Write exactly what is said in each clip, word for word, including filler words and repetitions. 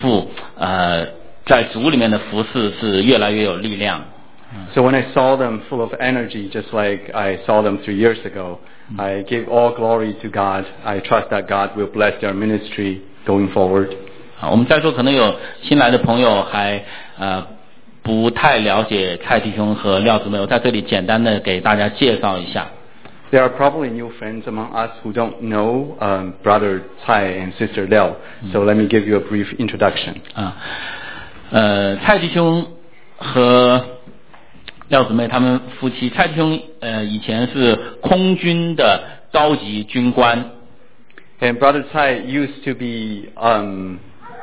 父呃在主里面的服侍是越来越有力量。 So when I saw them full of energy, just like I saw them three years ago, I give all glory to God. I trust that God will bless their ministry going forward. 啊，我们在座可能有新来的朋友还呃不太了解蔡弟兄和廖姊妹，我在这里简单的给大家介绍一下。 There are probably new friends among us who don't know um, Brother Tsai and Sister Liao. So let me give you a brief introduction. 啊，呃，蔡弟兄和廖姊妹他们夫妻，蔡弟兄呃以前是空军的高级军官。 And Brother Tsai used to be um,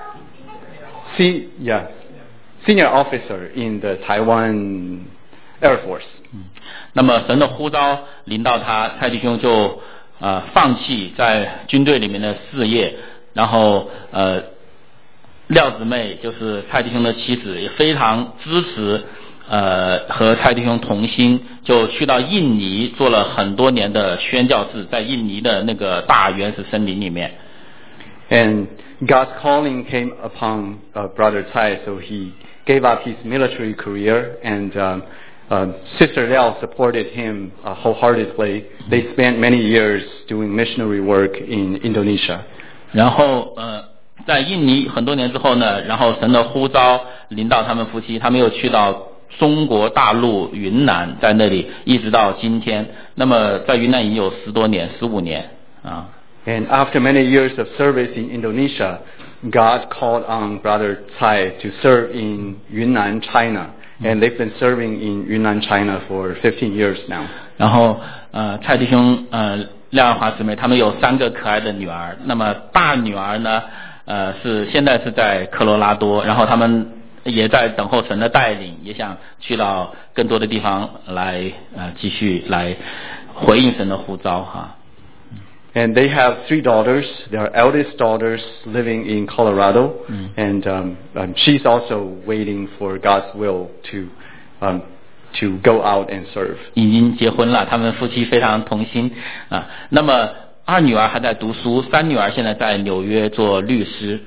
se- yeah, senior officer in the Taiwan Air Force. 嗯，那么神的呼召临到他，蔡弟兄就呃放弃在军队里面的事业，然后呃廖姊妹就是蔡弟兄的妻子，也非常支持呃和蔡弟兄同心，就去到印尼做了很多年的宣教士，在印尼的那个大原始森林里面。 And God's calling came upon uh, Brother Tsai, so he gave up his military career, and um, uh, Sister Liao supported him uh, wholeheartedly. They spent many years doing missionary work in Indonesia. 然后呃，在印尼很多年之后呢，然后神的呼召临到他们夫妻，他们又去到中国大陆云南，在那里一直到今天。那么在云南已经有十多年，十五年啊。 And after many years of service in Indonesia, God called on Brother Tsai to serve in Yunnan, China. And they've been serving in Yunnan, China for fifteen years now. 然后呃，蔡弟兄呃廖爱华姊妹他们有三个可爱的女儿。那么大女儿呢，呃是现在是在科罗拉多，然后他们也在等候神的带领，也想去到更多的地方来呃继续来回应神的呼召哈。 And they have three daughters. Their eldest daughters living in Colorado, mm. and um, um, she's also waiting for God's will to um, to go out and serve. 已经结婚了，他们夫妻非常同心啊。那么二女儿还在读书，三女儿现在在纽约做律师。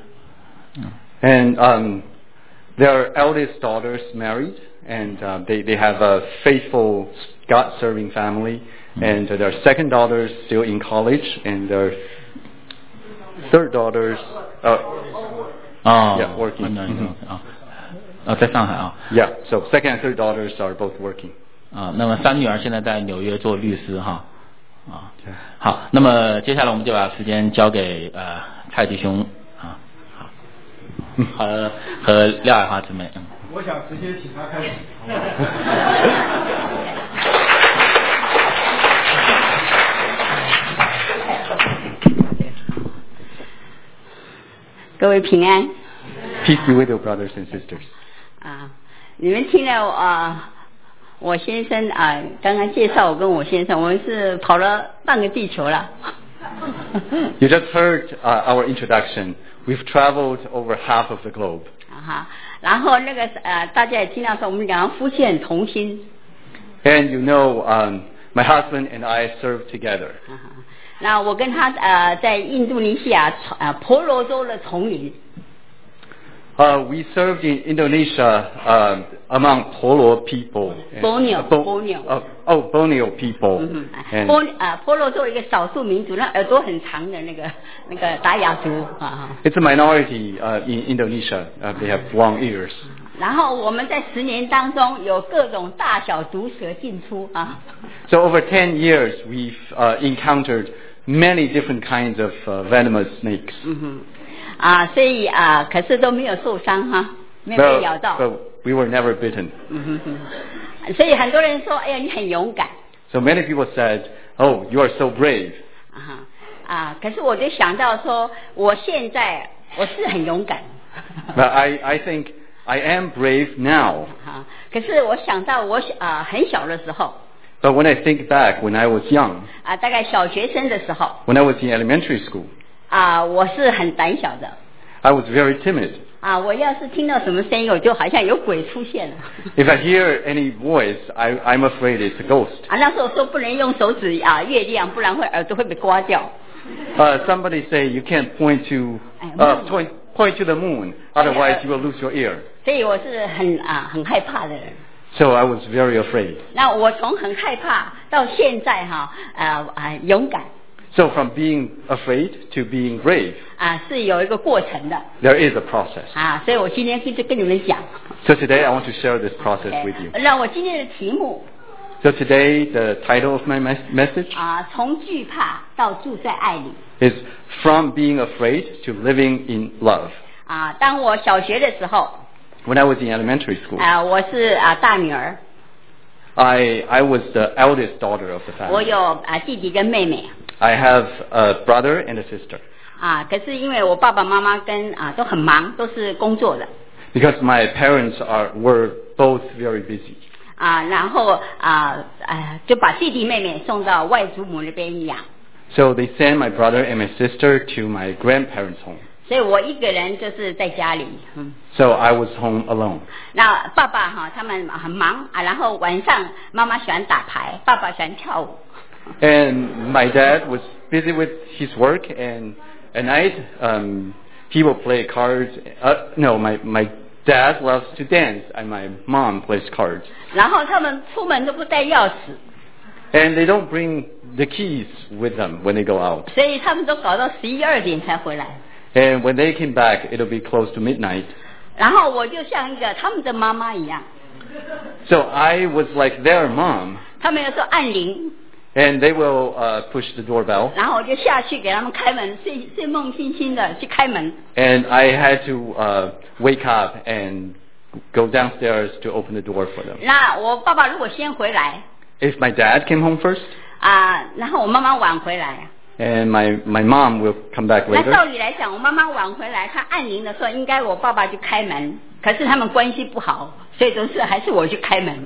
And um, their eldest daughters married, and uh, they they have a faithful God-serving family. And uh, their second daughter is still in college, and their third daughter is uh, oh, yeah, working. Mm-hmm. 啊，啊，在上海啊。 Yeah, so second and third daughters are both working. 啊，那么三女儿现在在纽约做律师哈。啊，好，那么接下来我们就把时间交给呃蔡弟兄啊，好，和和廖爱华姊妹。嗯， 我想直接请他开始。 各位平安。 Peace be with you, brothers and sisters. 啊，你们听了啊，我先生啊，刚刚介绍我跟我先生，我们是跑了半个地球了。 You just heard uh, our introduction. We've traveled over half of the globe. 啊哈，然后那个呃，大家也听到说我们两个夫妻很同心。 And you know, um, my husband and I serve together. 啊哈，那我跟他呃在印度尼西亚呃婆罗洲的丛林。 Uh, we served in Indonesia uh, among Polo people. Borneo, Bo- Borneo. Uh, oh, Borneo people. 嗯哼， And 波啊婆罗洲一个少数民族，那耳朵很长的那个那个达雅族啊。 it's a minority uh, in Indonesia. Uh, they have long ears. 然后我们在十年当中有各种大小毒蛇进出啊。 So over ten years, we've uh, encountered many different kinds of uh, venomous snakes. 嗯哼，啊，所以啊，可是都没有受伤哈，没有被咬到。 So, so we were never bitten. 嗯哼哼，所以很多人说，哎呀，你很勇敢。 So many people said, "Oh, you are so brave." 啊哈，啊，可是我就想到说，我现在我是很勇敢。 But I, I think I am brave now. 啊，可是我想到我啊很小的时候。 But when I think back, when I was young, 啊，大概小学生的时候。 when I was in elementary school, 啊，我是很胆小的。 I was very timid. 啊，我要是听到什么声音，我就好像有鬼出现了。 If I hear any voice, I, I'm afraid it's a ghost. 啊，那时候说不能用手指啊月亮，不然会耳朵会被刮掉。 Uh, somebody say you can't point to uh, point, point to the moon, otherwise you will lose your ear. 所以我是很啊很害怕的人。 So I was very afraid. 那我从很害怕到现在哈呃啊勇敢 So from being afraid to being brave, 啊是有一个过程的 there is a process. 啊，所以我今天跟就跟你们讲。 So today I want to share this process with you. 让我今天的题目 So today the title of my mes- message 啊从惧怕到住在爱里 is From Being Afraid to Living in Love. 啊。当我小学的时候 When I was in elementary school, 啊，我是啊大女儿， I, I was the eldest daughter of the 我 family. 有啊弟弟跟妹妹 I have a brother and a sister. 啊。可是因为我爸爸妈妈跟啊都很忙，都是工作的 Because my parents are, were both very busy. 啊，然后啊啊就把弟弟妹妹送到外祖母那边养， So they sent my brother and my sister to my grandparents' home. 所以我一个人就是在家里。嗯， So I was home alone. 那爸爸哈他们很忙啊，然后晚上妈妈喜欢打牌，爸爸喜欢跳舞。 And my dad was busy with his work, and at night um, he will play cards. Uh, no, my, my dad loves to dance, and my mom plays cards. 然后他们出门都不带钥匙， And they don't bring the keys with them when they go out. 所以他们都搞到十一二点才回来。 And when they came back, it'll be close to midnight. 然后我就像一个他们的妈妈一样， So I was like their mom, 他们有时候按铃， and they will uh, push the doorbell, 然后我就下去给他们开门，睡睡梦惺惺的去开门。 and I had to uh, wake up and go downstairs to open the door for them. 那我爸爸如果先回来 If my dad came home first, 啊，然后我妈妈晚回来， and my, my mom will come back 那照 later. 理来讲，我妈妈晚回来，她按铃的时候，应该我爸爸去开门。可是他们关系不好，所以都是还是我去开门。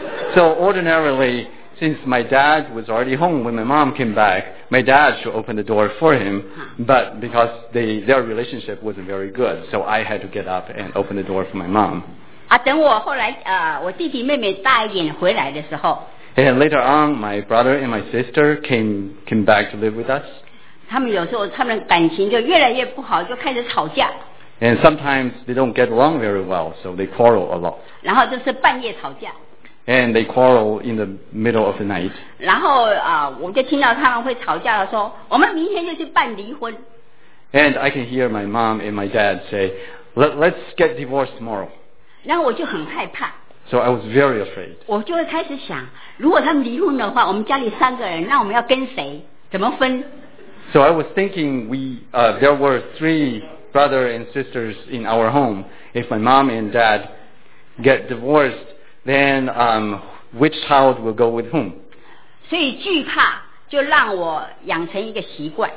So ordinarily, since my dad was already home when my mom came back, my dad should open the door for him. But because they, their relationship wasn't very good, so I had to get up and open the door for my mom. 啊，等我后来呃，我弟弟妹妹大一点回来的时候， And later on, my brother and my sister came came back to live with us. 他们有时候他们的感情就越来越不好，就开始吵架， And sometimes they don't get along very well, so they quarrel a lot. 然后就是半夜吵架， And they quarrel in the middle of the night. 然后啊、我就听到他们会吵架的说，我们明天就去办离婚。 And I can hear my mom and my dad say, Let, let's get divorced tomorrow. 然后我就很害怕， So I was very afraid. 我就会开始想，如果他们离婚的话，我们家里三个人，那我们要跟谁？怎么分？ So I was thinking we, uh, there were three brothers and sisters in our home. If my mom and dad get divorced, then um, which child will go with whom? 所以惧怕就让我养成一个习惯。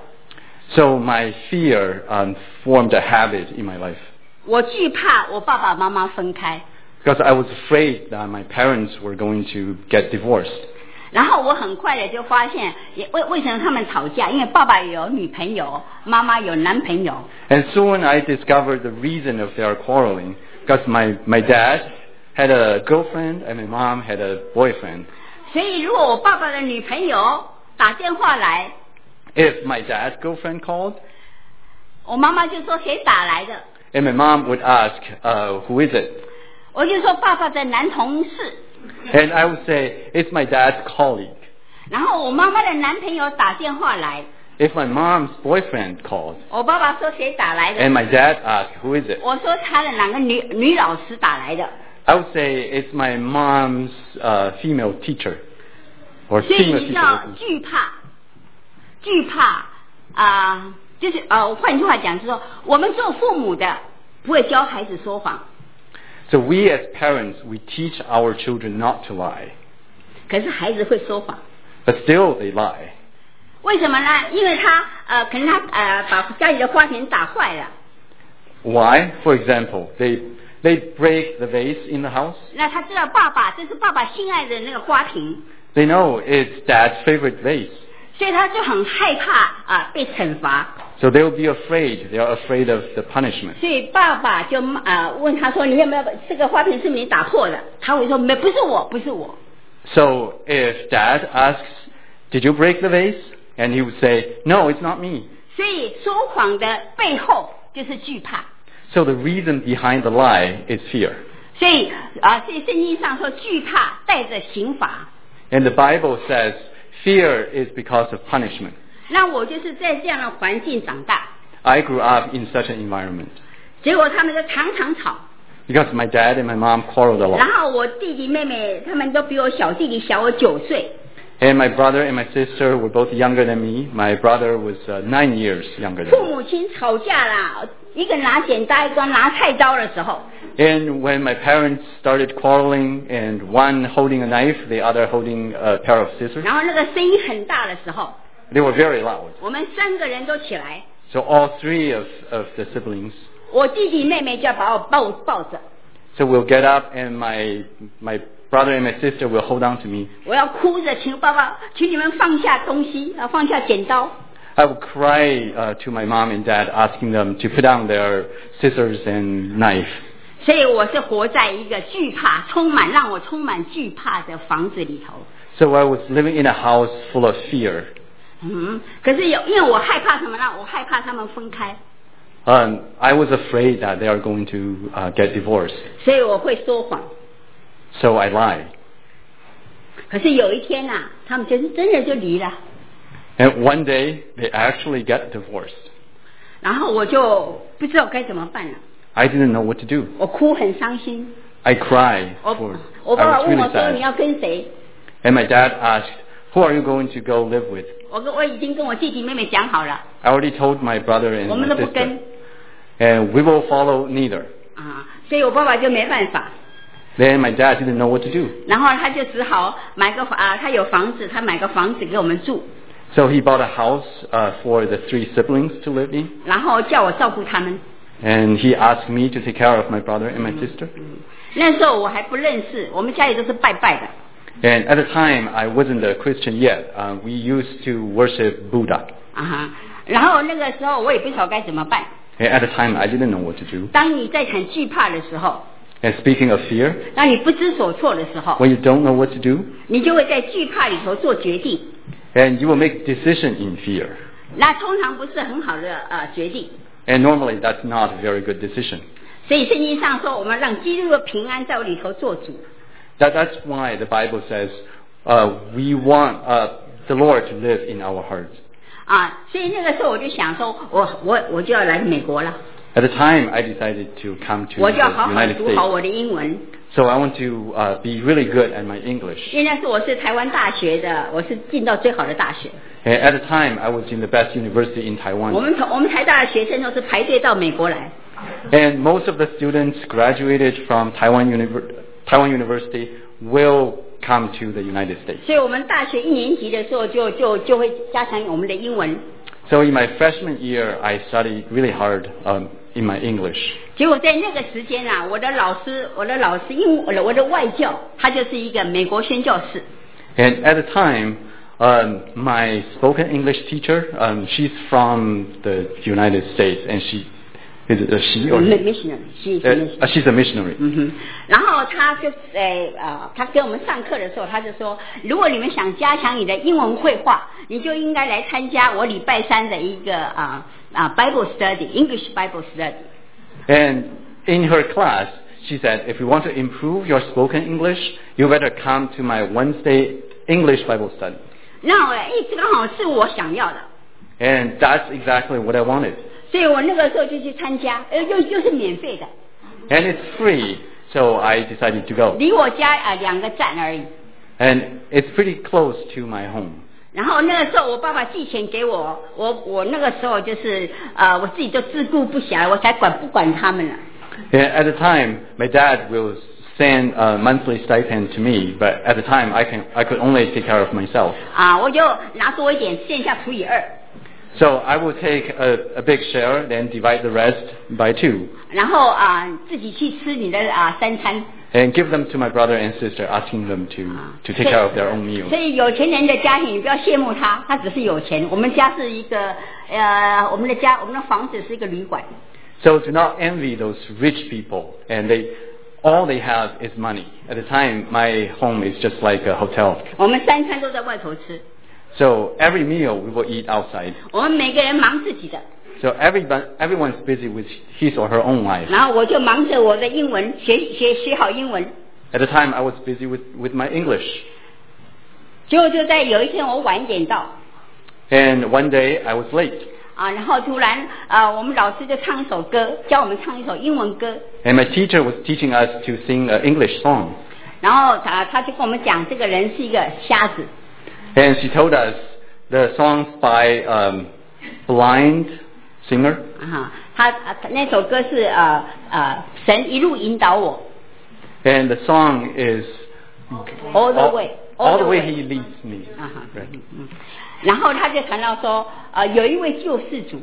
So my fear um, formed a habit in my life. 我惧怕我爸爸妈妈分开， Because I was afraid that my parents were going to get divorced. 然后我很快的就发现，也为为什么他们吵架？因为爸爸有女朋友，妈妈有男朋友。 And soon I discovered the reason of their quarreling. Because my, my dad had a girlfriend and my mom had a boyfriend. 所以如果我爸爸的女朋友打电话来， If my dad's girlfriend called, 我妈妈就说谁打来的？ and my mom would ask, uh, who is it? 我就说爸爸的男同事。 And I would say, it's my dad's colleague. 然后我妈妈的男朋友打电话来， If my mom's boyfriend called, 我爸爸说谁打来 and 的？ my dad asked, who is it? 我说他的哪个女女老师打来的？ I would say, it's my mom's uh, female teacher. Or 所以 female 你知道 teacher. 惧怕，惧怕啊、就是呃，换句话讲，就是说我们做父母的不会教孩子说谎， So we as parents, we teach our children not to lie. 可是孩子会说谎， But still they lie. 为什么呢？因为他呃，可能他呃把家里的花瓶打坏了， Why? For example, they, they break the vase in the house. 那他知道爸爸这是爸爸心爱的那个花瓶， They know it's dad's favorite vase. 所以他就很害怕啊、被惩罚， So they'll be afraid. They are afraid of the punishment. 所以爸爸就呃问他说：“你有没有这个花瓶是不是你打破的？”他会说：“没，不是我，不是我。” So if dad asks, did you break the vase? And he would say, no, it's not me. 所以说谎的背后就是惧怕。 So the reason behind the lie is fear. 所以啊，所以圣经上说惧怕带着刑罚。 And the Bible says fear is because of punishment. 那我就是在这样的环境长大， I grew up in such an environment 结果他们就常常吵， because my dad and my mom quarreled a 然 lot. 后我弟弟妹妹他们都比我小，弟弟小我九岁， And my brother and my sister were both younger than me. My brother was uh, nine years younger than 父 me. 母亲吵架啦，一个拿剪刀，一个拿菜刀的时候， And when my parents started quarreling and one holding a knife, the other holding a pair of scissors, 然后那个声音很大的时候， they were very loud. 我们三个人都起来， So all three of, of the siblings, 我弟弟妹妹就要把我抱抱着， so we'll get up and my, my brother and my sister will hold on to me. 我要哭着请爸爸，请你们放下东西，啊，放下剪刀。 I would cry uh, to my mom and dad asking them to put down their scissors and knife. 所以我是活在一个惧怕、充满让我充满惧怕的房子里头。 So I was living in a house full of fear. 嗯，可是有，因为我害怕什么呢？我害怕他们分开， Um, I was afraid that they are going to uh, get divorced. 所以我会说谎。 So I lied. 可是有一天呐、啊，他们就是真的就离了， And one day, they actually get divorced. 然后我就不知道该怎么办了， I didn't know what to do. 我哭很伤心。 I cried. 我 For, 我爸爸 I was 问我 really 说你 sad. 要跟谁？ And my dad asked, who are you going to go live with? 我跟我已经跟我弟弟妹妹讲好了， I already told my brother and 我们 my 都不跟 sister. And we will follow neither. 啊，所以我爸爸就没办法。 Then my dad didn't know what to do. 然后他就只好买个房啊，他有房子，他买个房子给我们住， So he bought a house uh, for the three siblings to live in. 然后叫我照顾他们。 And he asked me to take care of my brother and my sister. 那时候我还不认识，我们家里都是拜拜的 And at the time, I wasn't a Christian yet. Uh, we used to worship Buddha. 啊哈。然后那个时候我也不晓得该怎么办。 And at the time, I didn't know what to do. 当你在很惧怕的时候， And speaking of fear, 当你不知所措的时候， when you don't know what to do, 你就会在惧怕里头做决定。 and you will make decision in fear. 那通常不是很好的呃决定。 And normally, that's not a very good decision. 所以圣经上说，我们让基督的平安在我里头做主。 That, that's why the Bible says uh, we want uh, the Lord to live in our hearts. 啊，所以那个时候我就想说，我我我就要来美国了， At the time, I decided to come to 我 the 就要好好 United 读好 States. 我的英文。 So I want to uh, be really good at my English. 因为那是我是台湾大学的，我是进到最好的大学。 And at the time, I was in the best university in 我 Taiwan. 们从我们台大的学生都是排队到美国来， And most of the students graduated from Taiwan, Univer- Taiwan University will come to the United States. 所以我们大学一年级的时候就就就会加强我们的英文。 So in my freshman year, I studied really hard um, in my English. 结果在那个时间啊，我的老师，我的老师，因为我的我的外教，他就是一个美国宣教士。 And at the time, um, my spoken English teacher, um, she's from the United States, and she is it a she or missionary，是 Uh, she's a missionary. 嗯哼，然后他就呃呃，他给我们上课的时候，他就说，如果你们想加强你的英文绘画，你就应该来参加我礼拜三的一个啊啊、Bible study，English Bible study。 And in her class, she said, if you want to improve your spoken English, you better come to my Wednesday English Bible study. 那哎，这刚好是我想要的， And that's exactly what I wanted. 所以我那个时候就去参加，呃，又又是免费的， And it's free, so I decided to go. 离我家啊、两个站而已。 And it's pretty close to my home. 然后那个时候我爸爸寄钱给我，我我那个时候就是呃我自己都自顾不暇，我才管不管他们了。 And at the time, my dad will send a monthly stipend to me, but at the time, I can I could only take care of myself. 啊，我就拿多一点，剩下除以二， So I will take a, a big share, then divide the rest by two, 然后啊自己去吃你的啊三餐。 and give them to my brother and sister, asking them to, to take care of their own meals. 所以有钱人的家庭，你不要羡慕他，他只是有钱。我们家是一个呃，我们的家，我们的房子是一个旅馆。 So do not envy those rich people, and they all they have is money. At the time, my home is just like a hotel. 我们三餐都在外头吃， So every meal we will eat outside. 我们每个人忙自己的。 So everyone, everyone's busy with his or her own life. 然后我就忙着我的英文，学学学好英文。 At the time, I was busy with, with my English. 结果就在有一天我晚一点到， And one day, I was late. 啊，然后突然啊，我们老师就唱一首歌，教我们唱一首英文歌。 And my teacher was teaching us to sing an English song. 然后啊，他就跟我们讲，这个人是一个瞎子。 And she told us the songs by um, blind singer. 啊，他啊那首歌是呃呃，神一路引导我 And the song is ，all the way， all the way he leads me. 啊哈， Right. 嗯嗯。然后他就谈到说，呃，有一位救世主，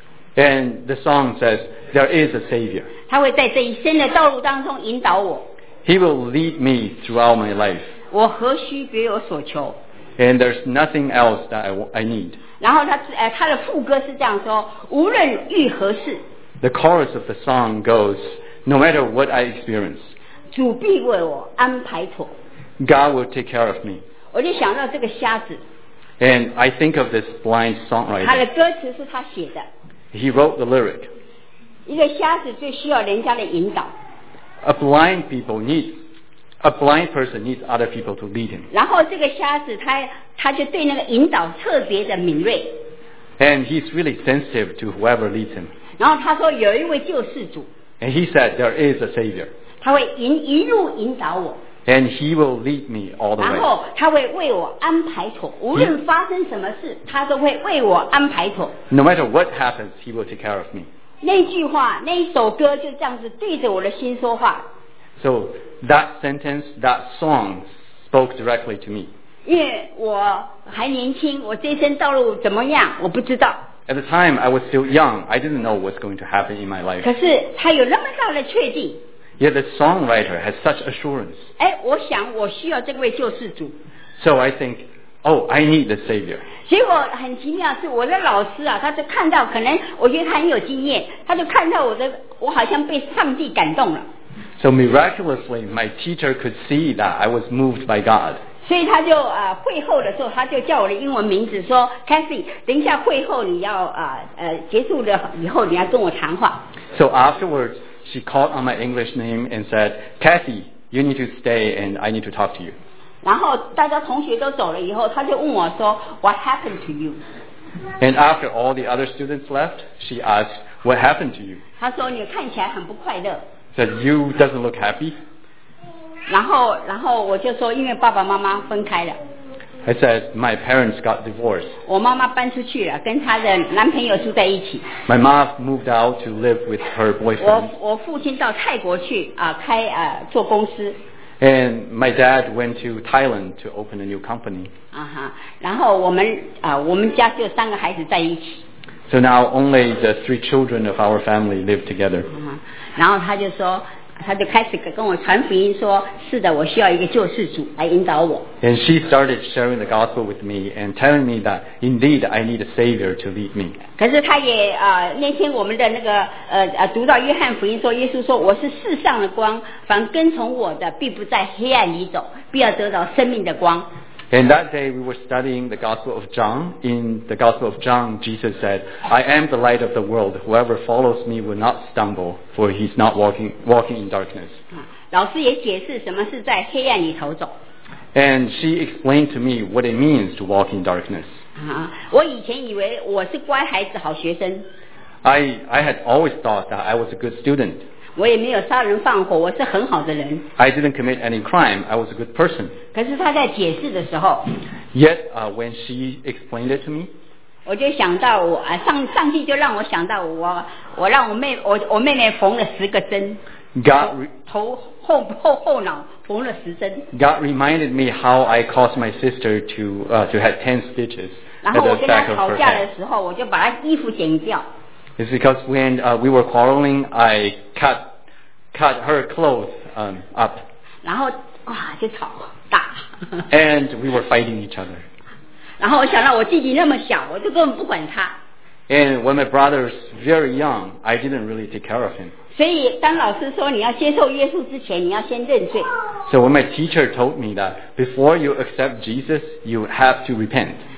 And the song says, there is a Savior. 他会在这一生的道路当中引导我， He will lead me throughout my life. 我何须别有所求。 And there's nothing else that I, w- I need. 然后他呃他的副歌是这样说：无论遇何事， The chorus of the song goes, no matter what I experience, 主必为我安排妥。 God will take care of me. 我就想到这个瞎子， And I think of this blind 他的 songwriter. 歌词是他写的。 He wrote the lyric. 一个瞎子最需要人家的引导， A blind people needs, a blind person needs other people to lead him. 然后这个瞎子他他就对那个引导特别的敏锐。 And he's really sensitive to whoever leads him. 然后他说有一位救世主， And he said, there is a Savior. 他会引一路引导我， And he will lead me all the 然 way. 后他会为我安排妥，无论发生什么事，他都会为我安排妥。 No matter what happens, he will take care of me. 那句话，那一首歌就这样子对着我的心说话， So that sentence, that song spoke directly to me. 因为我还年轻，我这一生道路怎么样我不知道， At the time, I was still young. I didn't know what's going to happen in my life. 可是他有那么大的确定。 Yet the songwriter has such assurance. 哎，我想我需要这位救世主。 So I think, oh, I need the Savior. 结果很奇妙是我的老师啊，他就看到，可能我觉得他很有经验，他就看到我的，我好像被上帝感动了， So miraculously, my teacher could see that I was moved by God. 所以他就啊、呃、会后的时候，他就叫我的英文名字说 Kathy， 等一下会后你要啊 呃, 呃结束了以后你要跟我谈话。 So afterwards, she called on my English name and said, Kathy, you need to stay and I need to talk to you. 然后大家同学都走了以后，他就问我说 What happened to you？ And after all the other students left, she asked, what happened to you? 他说你看起来很不快乐。 Said, you doesn't look happy? 然后然后我就说因为爸爸妈妈分开了， I said, my parents got divorced. 我妈妈搬出去了，跟她的男朋友住在一起。 My mom moved out to live with her 我 boyfriend. 我父亲到泰国去啊、开啊、做公司 And my dad went to Thailand to open a new company. 啊哈，然后我们啊、我们家就三个孩子在一起 So now only the three children of our family live together. 啊，然后他就说，他就开始跟我传福音说，是的，我需要一个救世主来引导我。 And she started sharing the gospel with me and telling me that indeed I need a savior to lead me. 可是他也啊、那天我们的那个呃呃读到约翰福音说，耶稣说我是世上的光，凡跟从我的，必不在黑暗里走，必要得到生命的光。 And that day we were studying the Gospel of John. In the Gospel of John, Jesus said, I am the light of the world. Whoever follows me will not stumble, for he's not walking, walking in darkness. 啊，老师也解释什么是在黑暗里头走。 And she explained to me what it means to walk in darkness. 啊，我以前以为我是乖孩子、好学生， I, I had always thought that I was a good student. 我也没有杀人放火，我是很好的人。 I didn't commit any crime. I was a good person. 可是他在解释的时候， Yet, uh, when she explained it to me, 我就想到我啊，上上帝就让我想到我，我让我妹我我妹妹缝了十个针， God, re- 头后后后脑缝了十针， God reminded me how I caused my sister to, uh, to have ten stitches 然 at 后我 the 跟她 back of 吵 her 架 head. 的时候，我就把她衣服剪掉， It's because when uh, we were quarreling, I cut cut her clothes um, up, 然后哇就吵打， and we were fighting each other. 然后我想到我弟弟那么小，我就根本不管他， And when my brother's very young, I didn't really take care of him. 所以当老师说你要接受耶稣之前，你要先认罪。 So when my teacher told me that before you accept Jesus, you have to repent.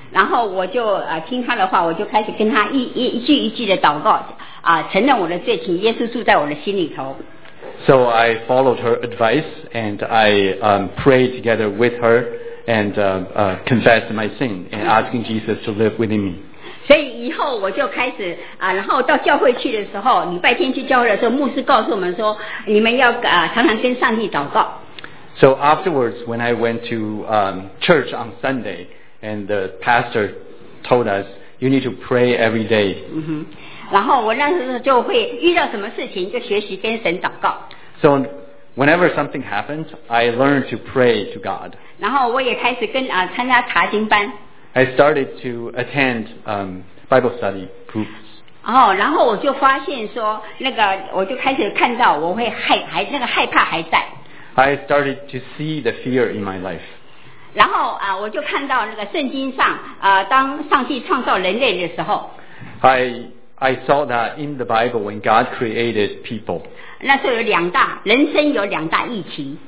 然后我就呃听他的话，我就开始跟他一一一句一句的祷告啊，承认我的罪，请耶稣住在我的心里头。 So I followed her advice and I um, prayed together with her and uh, uh, confessed my sin and asking Jesus to live within me. 所以以后我就开始啊，然后到教会去的时候，礼拜天去教会的时候，牧师告诉我们说，你们要啊常常跟上帝祷告。 So afterwards, when I went to um, church on Sunday, and the pastor told us, you need to pray every day. 嗯哼，然后我那时候就会遇到什么事情就学习跟神祷告。 So whenever something happens, I learn to pray to God. 然后我也开始跟啊参加查经班。 I started to attend um, Bible study groups. 哦，然后我就发现说，那个我就开始看到我会害还那个害怕还在。 I started to see the fear in my life. 然后啊，我就看到那个圣经上啊，当上帝创造人类的时候 I I saw that in the Bible when God created people. 那时候有两大人生有两大议题。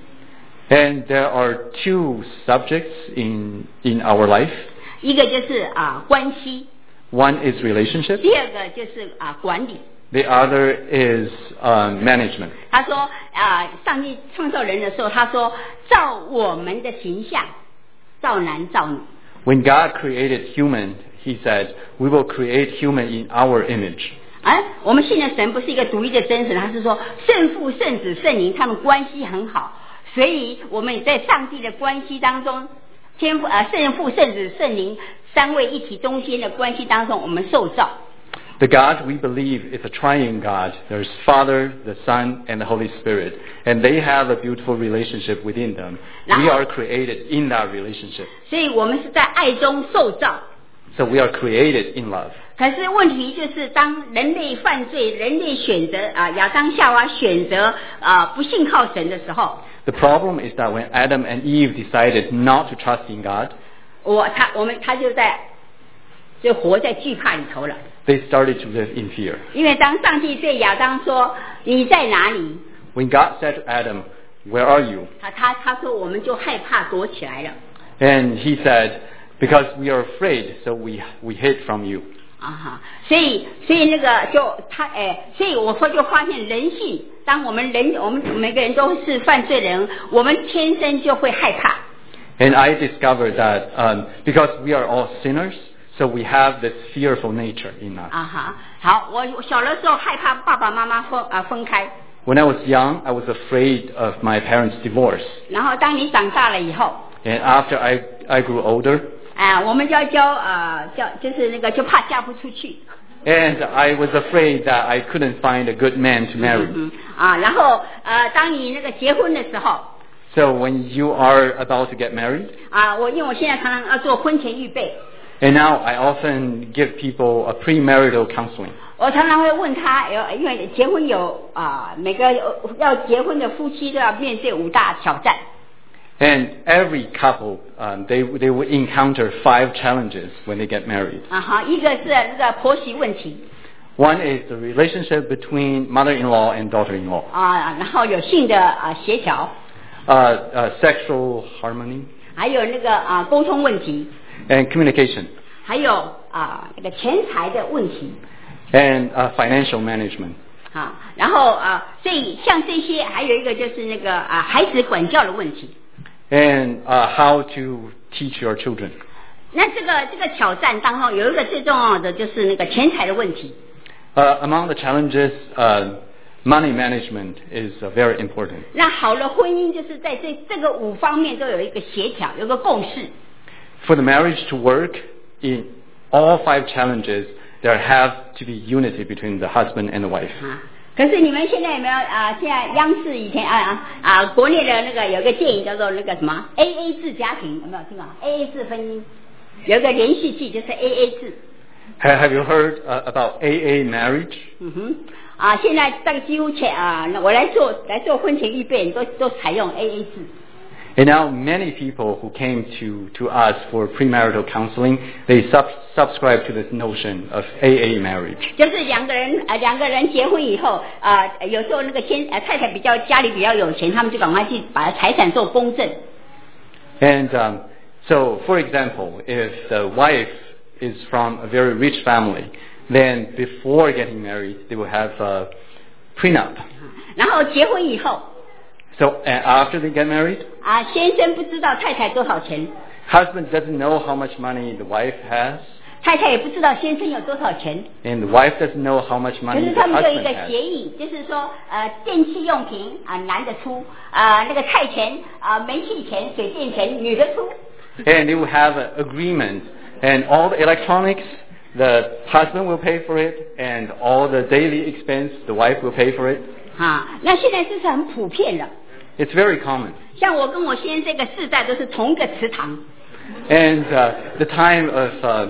And there are two subjects in in our life. 一个就是啊关系， One is relationship. 第二个就是啊管理。 The other is uh, management. 他说啊，上帝创造人的时候，他说照我们的形象，造男造女。 When God created human, He said, "We will create human in our image." 哎，我们信的神不是一个独一的真神，他是说圣父、圣子、圣灵他们关系很好，所以我们也在上帝的关系当中，天父呃圣父、圣子、圣灵三位一体中间的关系当中，我们受造。 The God we believe is a triune God. There's Father, the Son, and the Holy Spirit. And they have a beautiful relationship within them. We are created in that relationship. 所以我们是在爱中受造。 So we are created in love. 可是问题就是，当人类犯罪，人类选择啊亚当夏娃选择啊不信靠神的时候， The problem is that when Adam and Eve decided not to trust in God, 我他我们他就在就活在惧怕里头了。 they started to live in fear. 因为当上帝对亚当说你在哪里， When God said to Adam, "Where are you?" 他他他说我们就害怕躲起来了。 And he said, "Because we are afraid, so we we hid from you." 啊哈，所以所以那个就他哎，所以我说就发现人性，当我们人我们每个人都是犯罪人，我们天生就会害怕。 And I discovered that um, because we are all sinners, so we have this fearful nature in us. 啊哈，好，我我小的时候害怕爸爸妈妈分啊分开。 When I was young, I was afraid of my parents' divorce. 然后当你长大了以后， And after I I grew older, 啊，我们就要教啊教就是那个就怕嫁不出去。 and I was afraid that I couldn't find a good man to marry. 嗯啊，然后呃，当你那个结婚的时候， So when you are about to get married, 啊，我因为我现在常常要做婚前预备， and now I often give people a premarital counseling. 我常常会问他，有因为结婚有啊，每个要结婚的夫妻都要面对五大挑战。 And every couple, um, they they will encounter five challenges when they get married. 啊哈，一个是那个婆媳问题， One is the relationship between mother-in-law and daughter-in-law. 啊，然后有性的啊协调， Uh, uh, sexual harmony 还有那个啊沟通问题， and communication 还有啊那个钱财的问题。 and uh, financial management. 啊，然后啊，所以像这些，还有一个就是那个啊，孩子管教的问题。 And uh, how to teach your children. 那这个这个挑战当中，有一个最重要的就是那个钱财的问题。 Uh, among the challenges, uh, money management is uh, very important. 那好的婚姻就是在这这个五方面都有一个协调，有个共识。 For the marriage to work in all five challenges, there have to be unity between the husband and the wife. 啊，可是你们现在有没有啊？现在央视以前啊啊啊，国内的那个有个电影叫做那个什么 A A 制家庭，有没有听啊 ？A A 制婚姻有一个连续剧就是 A A 制。 Ha- Have you heard uh, about A A marriage? 嗯哼，啊，现在这个几乎前啊，那我来做来做婚前预备，都都采用 A A 制。 And now many people who came to, to us for premarital counseling, they sub- subscribe to this notion of A A marriage. 就是两个人啊、呃，两个人结婚以后啊、呃，有时候那个先呃太太比较家里比较有钱，他们就赶快去把财产做公证。 And um, So, for example, if the wife is from a very rich family, then before getting married, they will have a prenup. 然后结婚以后， So, and after they get married, 啊，先生不知道太太多少钱， husband doesn't know how much money the wife has, 太太也不知道先生有多少钱。 and the wife doesn't know how much 可 money 是 the 他们就有一 husband 个 has. 协议，就是说，呃，电器用品啊、男的出，啊、那个菜钱啊、煤气钱、水电钱女的出。 And they will have an agreement, and all the electronics, the husband will pay for it, and all the daily expense, the wife will pay for it. 啊，那现在这是很普遍的。 It's very common. 像我跟我先生这个世代都是同一个祠堂， And uh, the time of uh,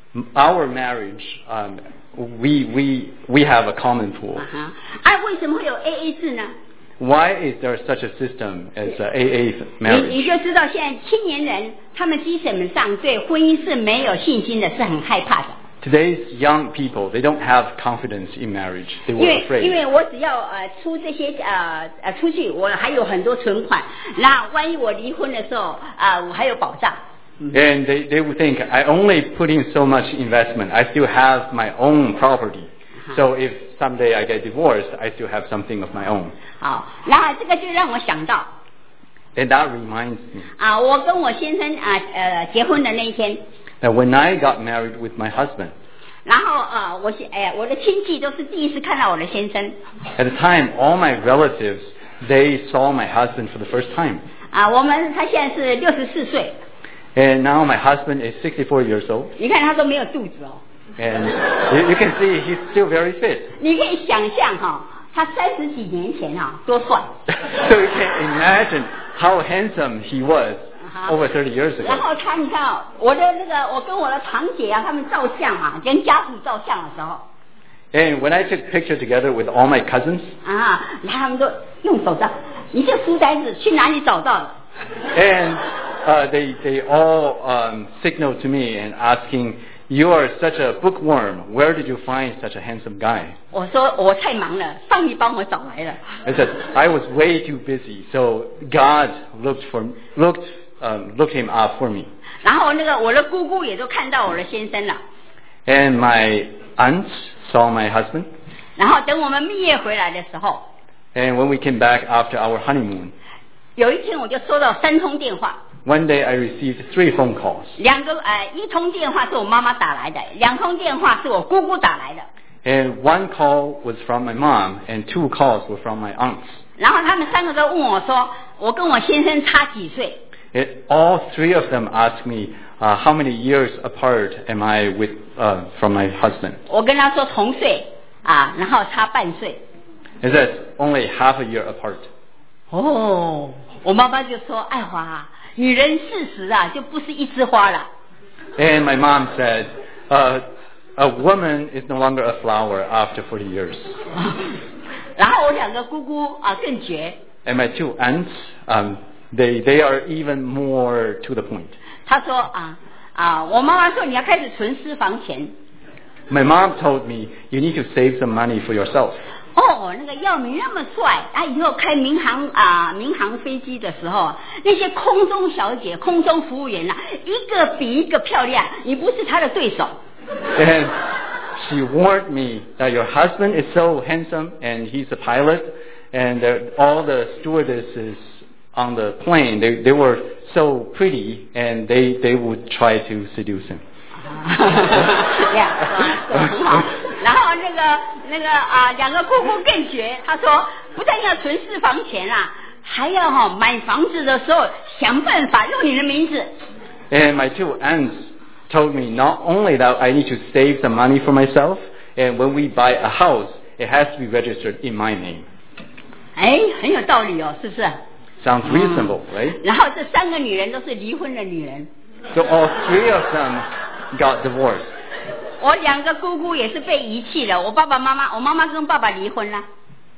our marriage, um, we, we, we have a common pool. 啊哈，啊，为什么会有 A A 制呢？ Why is there such a system as uh, A A 你你 marriage? 就知道现在青年人他们基本上对婚姻是没有信心的，是很害怕的。 Today's young people, they don't have confidence in marriage. They 因 were 为因 afraid. 为我只要呃出这些呃呃出去，我还有很多存款，那万一我离婚的时候啊、我还有保障。 And they, they would think, I only put in so much investment. I still have my own property. So if someday I get divorced, I still have something of my own. 好，那这个就让我想到 And that reminds me 啊、我跟我先生啊呃结婚的那一天， that when I got married with my husband, 然后呃我先哎我的亲戚都是第一次看到我的先生 at the time, all my relatives, they saw my husband for the first time. 啊、我们他现在是六十四岁， And now my husband is sixty-four years old. 你看他都没有肚子哦， And you, you can see he's still very fit. 你可以想象哈、他三十几年前啊多帅。 So you can imagine how handsome he was Uh-huh. over thirty years 然 ago. 后他，你看哦，我的那个，我跟我的堂姐啊，他们照相啊，跟家属照相的时候， And when I took picture together with all my cousins, 啊，然后他们都用手照，你这书呆子去哪里找到的？ and uh, they they all um, signaled to me and asking, "You are such a bookworm. Where did you find such a handsome guy?" 我说我太忙了，上帝帮我找来了。 I said I was way too busy, so God looked for looked um, looked him up for me. 然后那个我的姑姑也都看到我的先生了。 And my aunts saw my husband. 然后等我们蜜月回来的时候， And when we came back after our honeymoon, 有一天我就收到三通电话， one day I received three phone calls. 两个呃一通电话是我妈妈打来的，两通电话是我姑姑打来的。 And one call was from my mom, and two calls were from my aunts. 然后他们三个都问我说，我跟我先生差几岁？ It, all three of them asked me, uh, how many years apart am I with uh, from my husband? 我跟他说同岁啊，然后差半岁。 It says only half a year apart. 哦，我妈妈就说：“爱华，女人四十啊，就不是一枝花了。 And my mom said, uh, a woman is no longer a flower after forty years. ” 然后我两个姑姑啊更绝， And my two aunts, um, they, they are even more to the point. 她说啊啊，我妈妈说你要开始存私房钱。 My mom told me, you need to save some money for yourself. 哦，那个耀明那么帅，他以后开民航啊民航飞机的时候啊，那些空中小姐、空中服务员呐、啊，一个比一个漂亮，你不是他的对手。 And she warned me that your husband is so handsome and he's a pilot, and that all the stewardesses on the plane, they, they were so pretty, and they, they would try to seduce him. 呀，说很好。然后那个那个啊，两个姑姑更绝，她说不但要存私房钱啦，还要哈、买房子的时候想办法用你的名字。 And my two aunts told me not only that I need to save some money for myself, and when we buy a house, it has to be registered in my name. 哎，很有道理哦，是不是？ Sounds reasonable, right? 然后这三个女人都是离婚的女人， So all three of them got divorced. 我两个姑姑也是被遗弃了，我爸爸妈妈，我妈妈跟爸爸离婚了。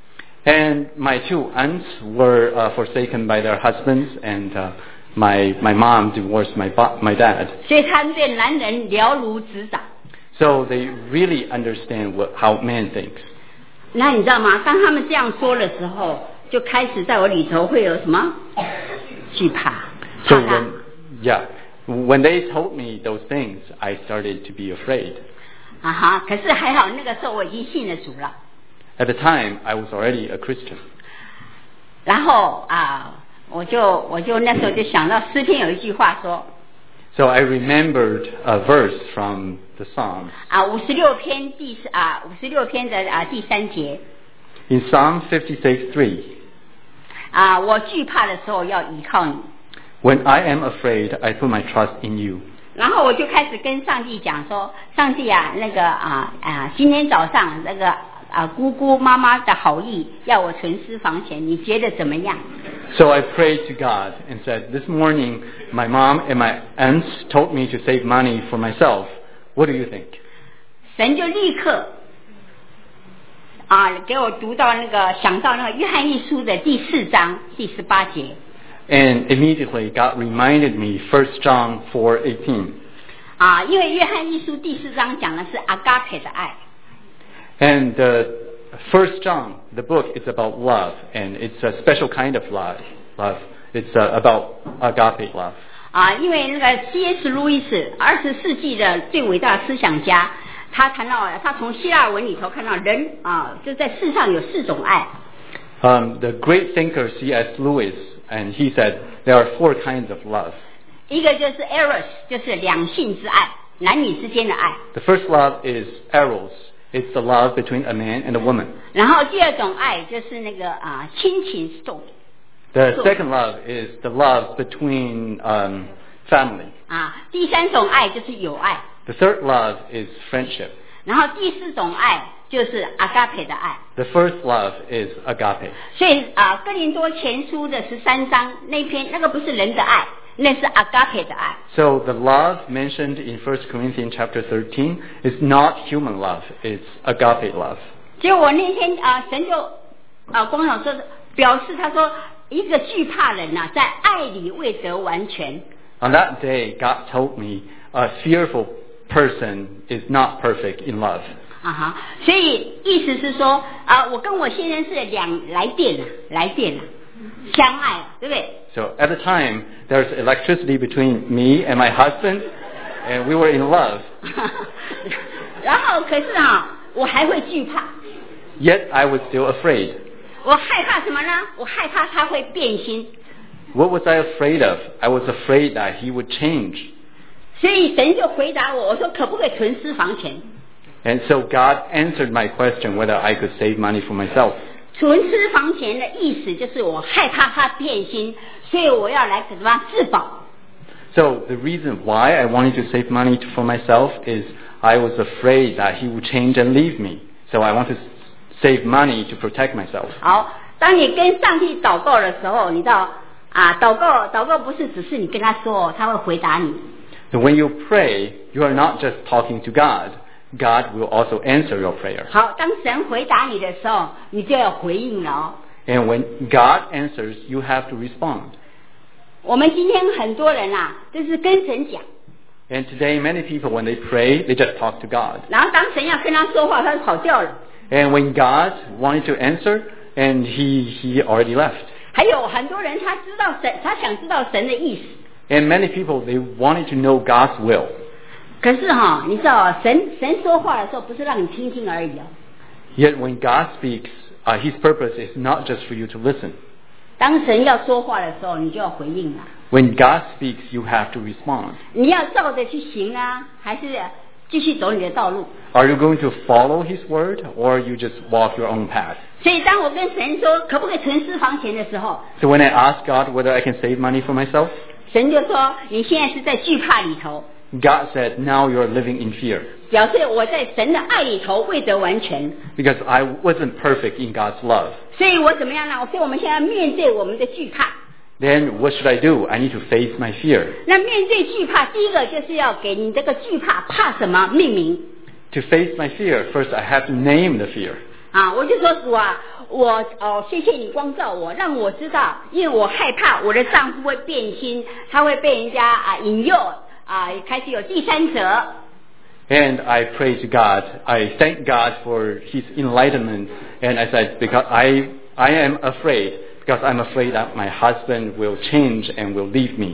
And my two aunts were uh, forsaken by their husbands, and uh, my my mom divorced my ba- my dad. 所以他们对男人了如指掌。 So they really understand what, how man thinks. 那你知道吗？当他们这样说的时候，就开始在我里头会有什么惧怕， So 怕他 when, yeah, When they told me those things, I started to be afraid. 啊哈，可是还好那个时候我已经信了主了。 At the time, I was already a Christian. 然后啊，我就我就那时候就想到诗篇有一句话说。 So I remembered a verse from the Psalms. 啊，五十六篇第啊五十六篇的啊第三节。 In Psalm fifty-six three. 啊，我惧怕的时候要依靠你。 When I am afraid, I put my trust in you. 然后我就开始跟上帝讲说，上帝啊，那个啊啊，今天早上那个啊姑姑妈妈的好意要我存私房钱，你觉得怎么样？ So I prayed to God and said, this morning my mom and my aunts told me to save money for myself. What do you think? 神就立刻啊给我读到那个想到那个约翰一书的第四章第十八节。 And immediately God reminded me First John four eighteen. 啊，因为约翰一书第四章讲的是阿嘎培的爱。 And uh, First John, the book, is about love, and it's a special kind of love. Love. It's uh, about agape love. 啊，因为那个 C S 路易斯二十世纪的最伟大的思想家，他谈到他从希腊文里头看到人啊，就在世上有四种爱。 Um, the great thinker C S Lewis, and he said there are four kinds of love. 一个就是 eros， 就是两性之爱，男女之间的爱。 The first love is eros. It's the love between a man and a woman. 然后第二种爱就是那个啊亲情 storge。 The second love is the love between um, family. 啊，第三种爱就是友爱。 The third love is friendship. 然后第四种爱就是阿嘎培的爱。 The first love is agape. 所以啊，哥林多前书的十三章那篇那个不是人的爱，那是阿嘎培的爱。 So the love mentioned in First Corinthians chapter thirteen is not human love, it's agape love. 结果我那天啊，神就啊跟我说，表示他说一个惧怕人呐、啊，在爱里未得完全。 On that day, God told me a fearful person is not perfect in love. 啊哈，所以意思是说啊，我跟我先生是两来电了，来电了，相爱了，对不对？ So at the time, there's electricity between me and my husband, and we were in love. 然后可是啊，我还会惧怕。 Yet I was still afraid. 我害怕什么呢？我害怕他会变心。 What was I afraid of? I was afraid that he would change. 所以神就回答我，我说可不可以存私房钱？ And so God answered my question whether I could save money for myself. 存私房钱的意思就是我害怕他变心，所以我要来怎么样自保。 So the reason why I wanted to save money to, for myself is I was afraid that he would change and leave me. So I want to save money to protect myself. 好，当你跟上帝祷告的时候，你知道啊，祷告祷告不是只是你跟他说，他会回答你。 So when you pray, you are not just talking to God. God will also answer your prayer. 好，当神回答你的时候，你就要回应了哦。 And when God answers, you have to respond. 我们今天很多人啊，就是跟神讲， And today, many people, when they pray, they just talk to God. 然后当神要跟他说话，他就跑掉了。 And when God wanted to answer, and he, he already left. 还有很多人他知道神，他想知道神的意思。 And many people, they wanted to know God's will. 可是哈、哦，你知道神神说话的时候，不是让你听听而已哦。 Yet when God speaks, uh, his purpose is not just for you to listen. 当神要说话的时候，你就要回应了。 When God speaks, you have to respond. 你要照着去行啊，还是继续走你的道路？ Are you going to follow his word, or you just walk your own path? 所以当我跟神说可不可以存私房钱的时候， So when I ask God whether I can save money for myself, 神就说你现在是在惧怕里头， God said, now you're living in fear. 表示我在神的爱里头未得完全。 Because I wasn't perfect in God's love. 所以我怎么样呢？所以我们现在面对我们的惧怕。 Then what should I do? I need to face my fear. 那面对惧怕，第一个就是要给你这个惧怕怕什么命名。 To face my fear, first I have to name the fear. 啊，我就说主啊，我哦，谢谢你光照我，让我知道，因为我害怕我的丈夫会变心，他会被人家啊引诱啊，开始有第三者。 And I pray to God. I thank God for his enlightenment. And I said, because I, I am afraid, because I'm afraid that my husband will change and will leave me.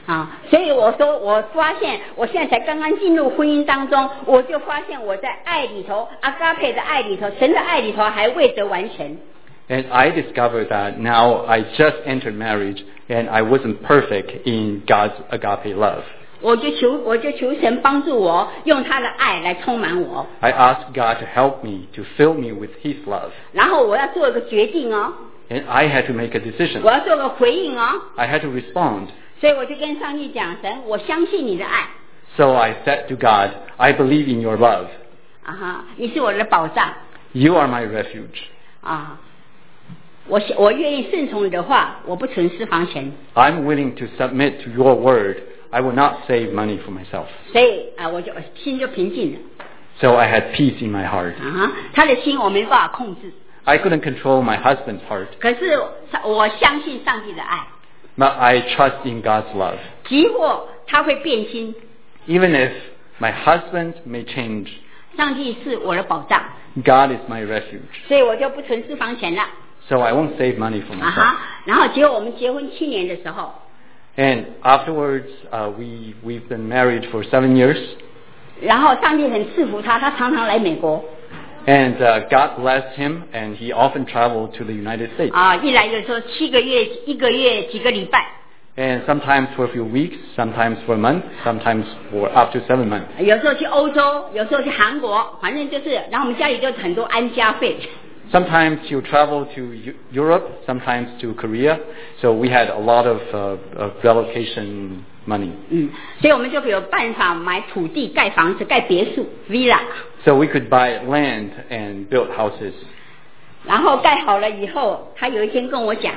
啊，所以我说，我发现我现在才刚刚进入婚姻当中，我就发现我在爱里头，阿嘎佩的爱里头，神的爱里头还未得完全。 And I discovered that now I just entered marriage and I wasn't perfect in God's agape love. 我就求，我就求神帮助我，用他的爱来充满我。 I asked God to help me, to fill me with His love. 然后我要做一个决定哦。 And I had to make a decision. 我要做个回应哦。 I had to respond. 所以我就跟上帝讲，神，我相信你的爱。 So I said to God, I believe in your love. 啊哈，你是我的保障。 You are my refuge. 啊，我我愿意顺从你的话，我不存私房钱。 I'm willing to submit to your word. I will not save money for myself. 所以啊，我就心就平静了。 So I had peace in my heart. 啊哈，他的心我没办法控制。 I couldn't control my husband's heart. 可是我相信上帝的爱。 But I trust in God's love. 即或他会变心。 Even if my husband may change. 上帝是我的保障。 God is my refuge. 所以我就不存私房钱了。 So I won't save money for myself. 啊哈，然后结果我们结婚七年的时候。 And afterwards, uh, we we've been married for seven years. 然后上帝很赐福他，他常常来美国。 And uh, God blessed him, and he often traveled to the United States. 啊，一来就说七个月、一个月、几个礼拜。 And sometimes for a few weeks, sometimes for a month, sometimes for up to seven months. 有时候去欧洲，有时候去韩国，反正就是，然后我们家里就很多安家费。 Sometimes he'll travel to Europe, sometimes to Korea. So we had a lot of, uh, of relocation money. 嗯，所以我们就有办法买土地、盖房子、盖别墅 villa. So we could buy land and build houses. 然后盖好了以后，他有一天跟我讲。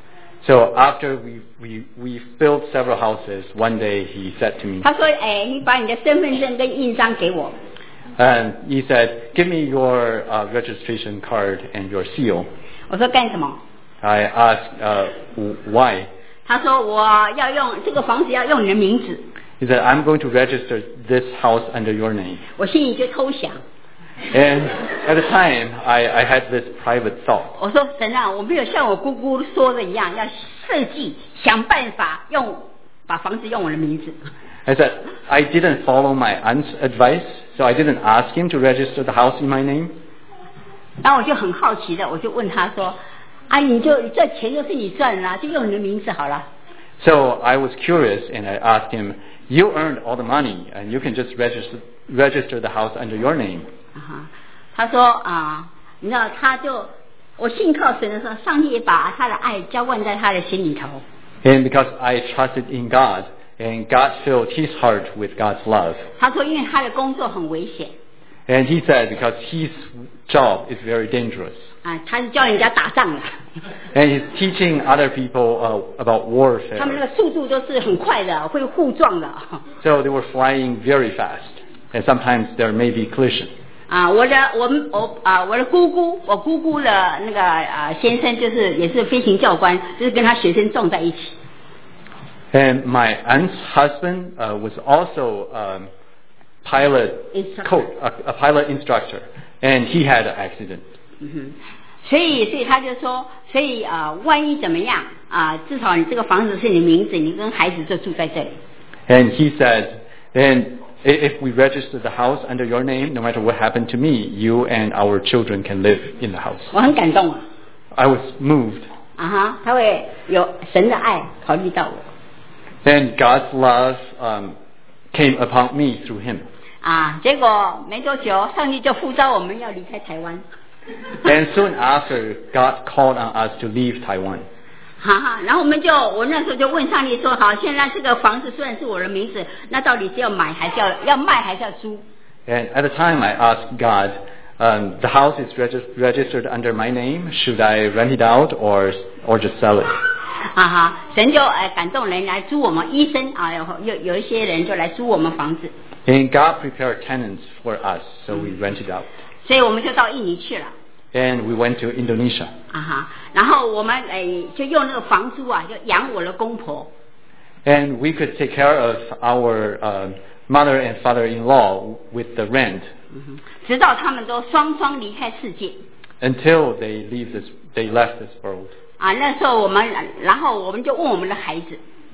So after we we we built several houses, one day he said to me. 他说：“哎，你把你的身份证跟印章给我。” And he said, "Give me your uh, registration card and your seal." 我说干什么 I asked, uh, "Why?" 他说：“我要用这个房子要用你的名字。” He said, "I'm going to register this house under your name." 我心里就偷想。 And at the time, I I had this private thought. 我说神啊，我没有像我姑姑说的一样，要设计想办法用把房子用我的名字。 I said, I didn't follow my aunt's advice, so I didn't ask him to register the house in my name. 然后我就很好奇的，我就问他说：“啊，你就这钱都是你赚的啦，就用你的名字好了。” So I was curious, and I asked him, "You earned all the money, and you can just register register the house under your name." 啊哈，他说啊，你知道，他就我信靠神的时候，上帝也把他的爱浇灌在他的心里头。 And because I trusted in God, and God filled his heart with God's love. 他说，因为他的工作很危险。 And he said because his job is very dangerous. 啊，他是教人家打仗的。 And he's teaching other people uh, about warfare. 他们那个速度都是很快的，会互撞的。 So they were flying very fast, and sometimes there may be collision. 啊，我的我们我啊，我的姑姑，我姑姑的那个啊先生就是也是飞行教官，就是跟他学生撞在一起。 And my aunt's husband uh, was also um, pilot coach, a, a pilot instructor, and he had an accident. 嗯哼，所以所以他就说，所以啊、呃，万一怎么样啊、呃，至少你这个房子是你名字，你跟孩子就住在这里。 And he said, and if we register the house under your name, no matter what happened to me, you and our children can live in the house. 我很感动啊。 I was moved. 啊哈，他会有神的爱考虑到我。 And God's love um, came upon me through him. 啊，结果没多久，上帝就呼召我们要离开台湾。 And soon after, God called on us to leave Taiwan. 哈哈，然后我们就，我那时候就问上帝说：好，现在这个房子虽然是我的名字，那到底是要买还是要要卖还是要租？ And at the time, I asked God, um, the house is regis- registered under my name. Should I rent it out or or just sell it? 啊哈，神就呃感动人来租我们，医生啊有有有一些人就来租我们房子。 And God prepared tenants for us, so we rented out. 所以我们就到印尼去了。 And we went to Indonesia. 啊哈，然后我们诶、呃、就用那个房租啊，就养我的公婆。 And we could take care of our uh, mother and father-in-law with the rent. 嗯、直到他们都双双离开世界。 Until they leave this, they left this world. 啊，那时候我们，然后我们就问我们的孩子。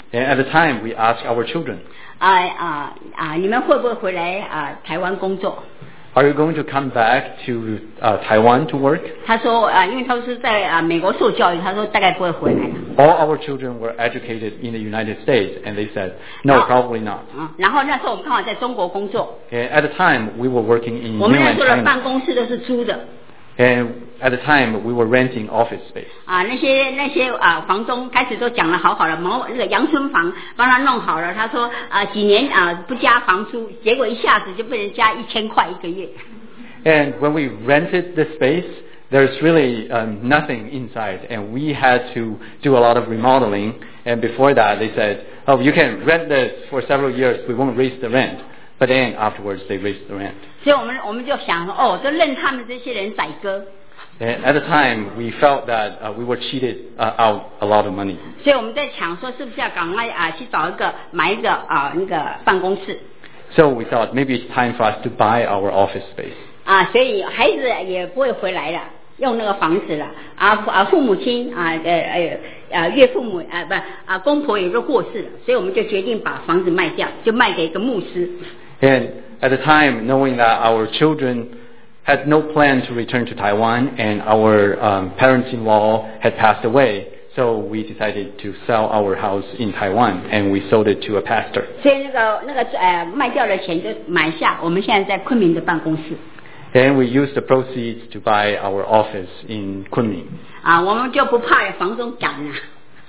And at the time, we asked our children, 啊啊啊！你们会不会回来啊、台湾工作？ are you going to come back to uh, Taiwan to work? 他说啊、因为他是在啊、美国受教育，他说大概不会回来的。 All our children were educated in the United States, and they said, no, probably not. 嗯，然后那时候我们刚好在中国工作， And at the time, we were working in 我们那 mainland 时候的 China. 办公室都是租的。 And at the time, we were renting office space. 啊，那些那些啊，房东开始都讲了好好的，某那个阳春房帮他弄好了，他说啊，几年啊不加房租，结果一下子就被人加一千块一个月。 And when we rented the space, there's really um, nothing inside, and we had to do a lot of remodeling. And before that, they said, oh, you can rent this for several years, we won't raise the rent. But then afterwards, they raised the rent. 所以我们我们就想说，哦，就认他们这些人宰割。 And at the time, we felt that uh, we were cheated uh, out a lot of money. 所以我们在想说，是不是要赶快啊去找一个买一个啊那个办公室 So we thought maybe it's time for us to buy our office space. 啊，所以孩子也不会回来了，用那个房子了啊父啊父母亲啊呃呃啊岳父母啊不啊公婆也都过世了，所以我们就决定把房子卖掉，就卖给一个牧师。 And at the time, knowing that our children had no plan to return to Taiwan and our um, parents-in-law had passed away, so we decided to sell our house in Taiwan and we sold it to a pastor. 所以那个那个呃卖掉的钱就买下我们现在在昆明的办公室 And we used the proceeds to buy our office in Kunming. 啊，我们就不怕房东赶了。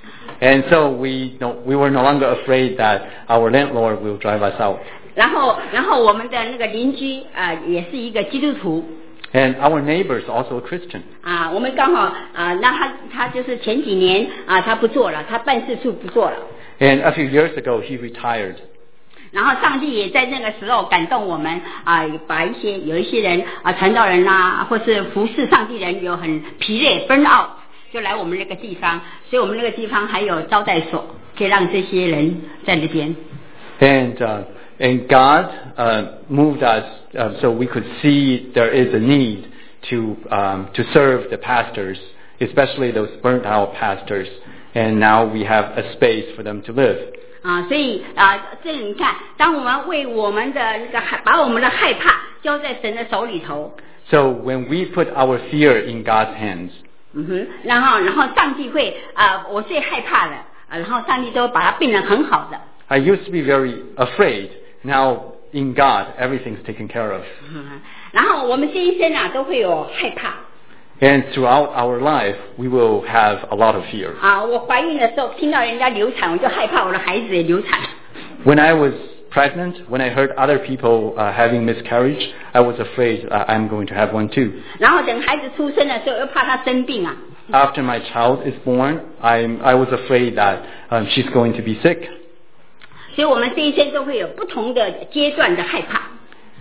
And so we, no, we were no longer afraid that our landlord will drive us out. 然后然后我们的那个邻居啊也是一个基督徒 And our neighbor is also a Christian. 啊，我们刚好啊，那他他就是前几年啊他不做了，他办事处不做了。 And a few years ago, he retired. 然后上帝也在那个时候感动我们啊，把一些有一些人啊传道人呐、或是服侍上帝人有很疲累 burn out， 就来我们那个地方，所以我们那个地方还有招待所，可以让这些人在那边。 And uh, and God uh, moved us uh, so we could see there is a need to um, to serve the pastors, especially those burnt out pastors. And now we have a space for them to live. 啊，所以啊，这你看，当我们为我们的那个害，把我们的害怕交在神的手里头， So when we put our fear in God's hands, 嗯哼，然后然后上帝会啊，我最害怕的啊，然后上帝都把它变得很好的。 I used to be very afraid. Now in God, everything's taken care of. 嗯，然后我们这一生啊都会有害怕 And throughout our life, we will have a lot of fear. 啊。我怀孕的时候听到人家流产，我就害怕我的孩子也流产。 When I was pregnant, when I heard other people uh, having miscarriage, I was afraid uh, I'm going to have one too. 然后等孩子出生的时候，又怕他生病啊。 After my child is born, I'm, I was afraid that um, she's going to be sick. 所以我们这一生都会有不同的阶段的害怕。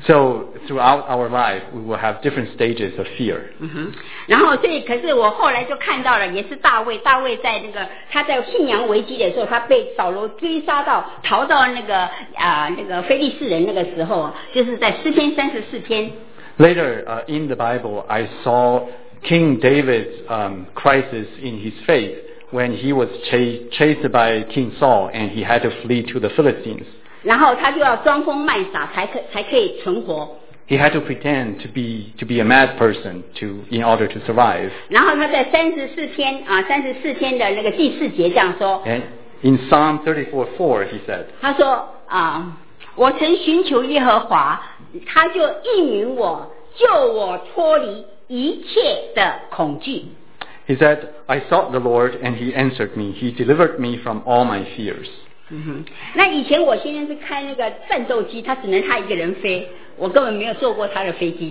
So throughout our life, we will have different stages of fear. 嗯哼，然后所以可是我后来就看到了，也是大卫，大卫在那个他在信仰危机的时候，他被扫罗追杀到逃到那个啊、那个非利士人那个时候，就是在诗篇三十四篇。 Later uh, in the Bible, I saw King David's um, crisis in his faith when he was ch- chased by King Saul and he had to flee to the Philistines. 然后他就要装疯卖傻才可才可以存活。 He had to pretend to be to be a mad person to in order to survive. 然后他在三十四篇啊，三十四篇的那个第四节这样说， And in Psalm thirty-four four, he said, 他说啊，我曾寻求耶和华，他就应允我，救我脱离一切的恐惧。 he said, I sought the Lord and he answered me. He delivered me from all my fears. 嗯哼，那以前我先生是开那个战斗机，他只能他一个人飞，我根本没有坐过他的飞机。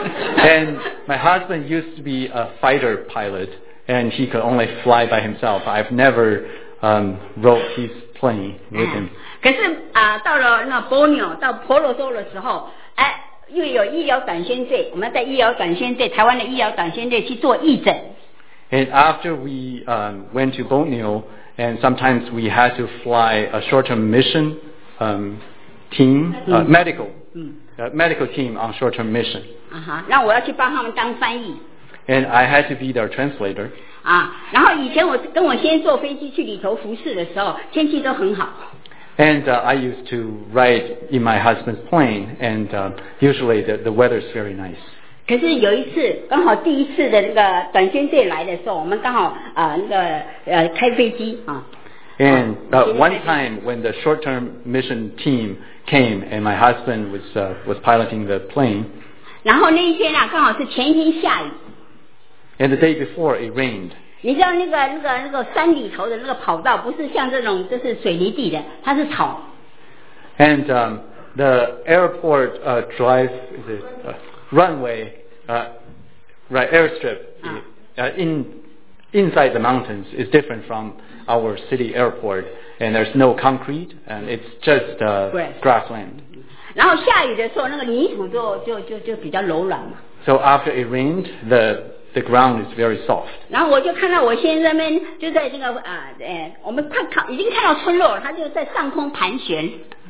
And my husband used to be a fighter pilot and he could only fly by himself. I've never um, rode his plane with him. 可是啊，到了那波纽到婆罗洲的时候，哎，因为有医疗短宣队，我们在医疗短宣队，台湾的医疗短宣队去做义诊。 And after we um, went to Borneo, and sometimes we had to fly a short-term mission um, team, uh, medical, uh, medical team on short-term mission. 啊哈，让我要去帮他们当翻译。 And I had to be their translator. 啊，然后以前我跟我先坐飞机去里头服侍的时候，天气都很好。 And uh, I used to ride in my husband's plane, and uh, usually the, the weather is very nice. 可是有一次，刚好第一次的那个短宣队来的时候，我们刚好啊、呃、那个呃开飞机啊。 And uh, one time when the short-term mission team came, and my husband was uh, was piloting the plane. 然后那一天啊，刚好是前一天下雨。 And the day before it rained. 你知道那个那个那个山里头的那个跑道，不是像这种就是水泥地的，它是草。 And um, the airport uh, drive, is it uh, runway, uh, right airstrip uh, in inside the mountains is different from our city airport, and there's no concrete, and it's just uh, Grass. grassland. 然后下雨的时候，那个泥土就就就就比较柔软嘛。 So after it rained, the the ground is very soft. 然后我就看到我先生们就在这个啊呃，我们快看已经看到村落了，他就在上空盘旋。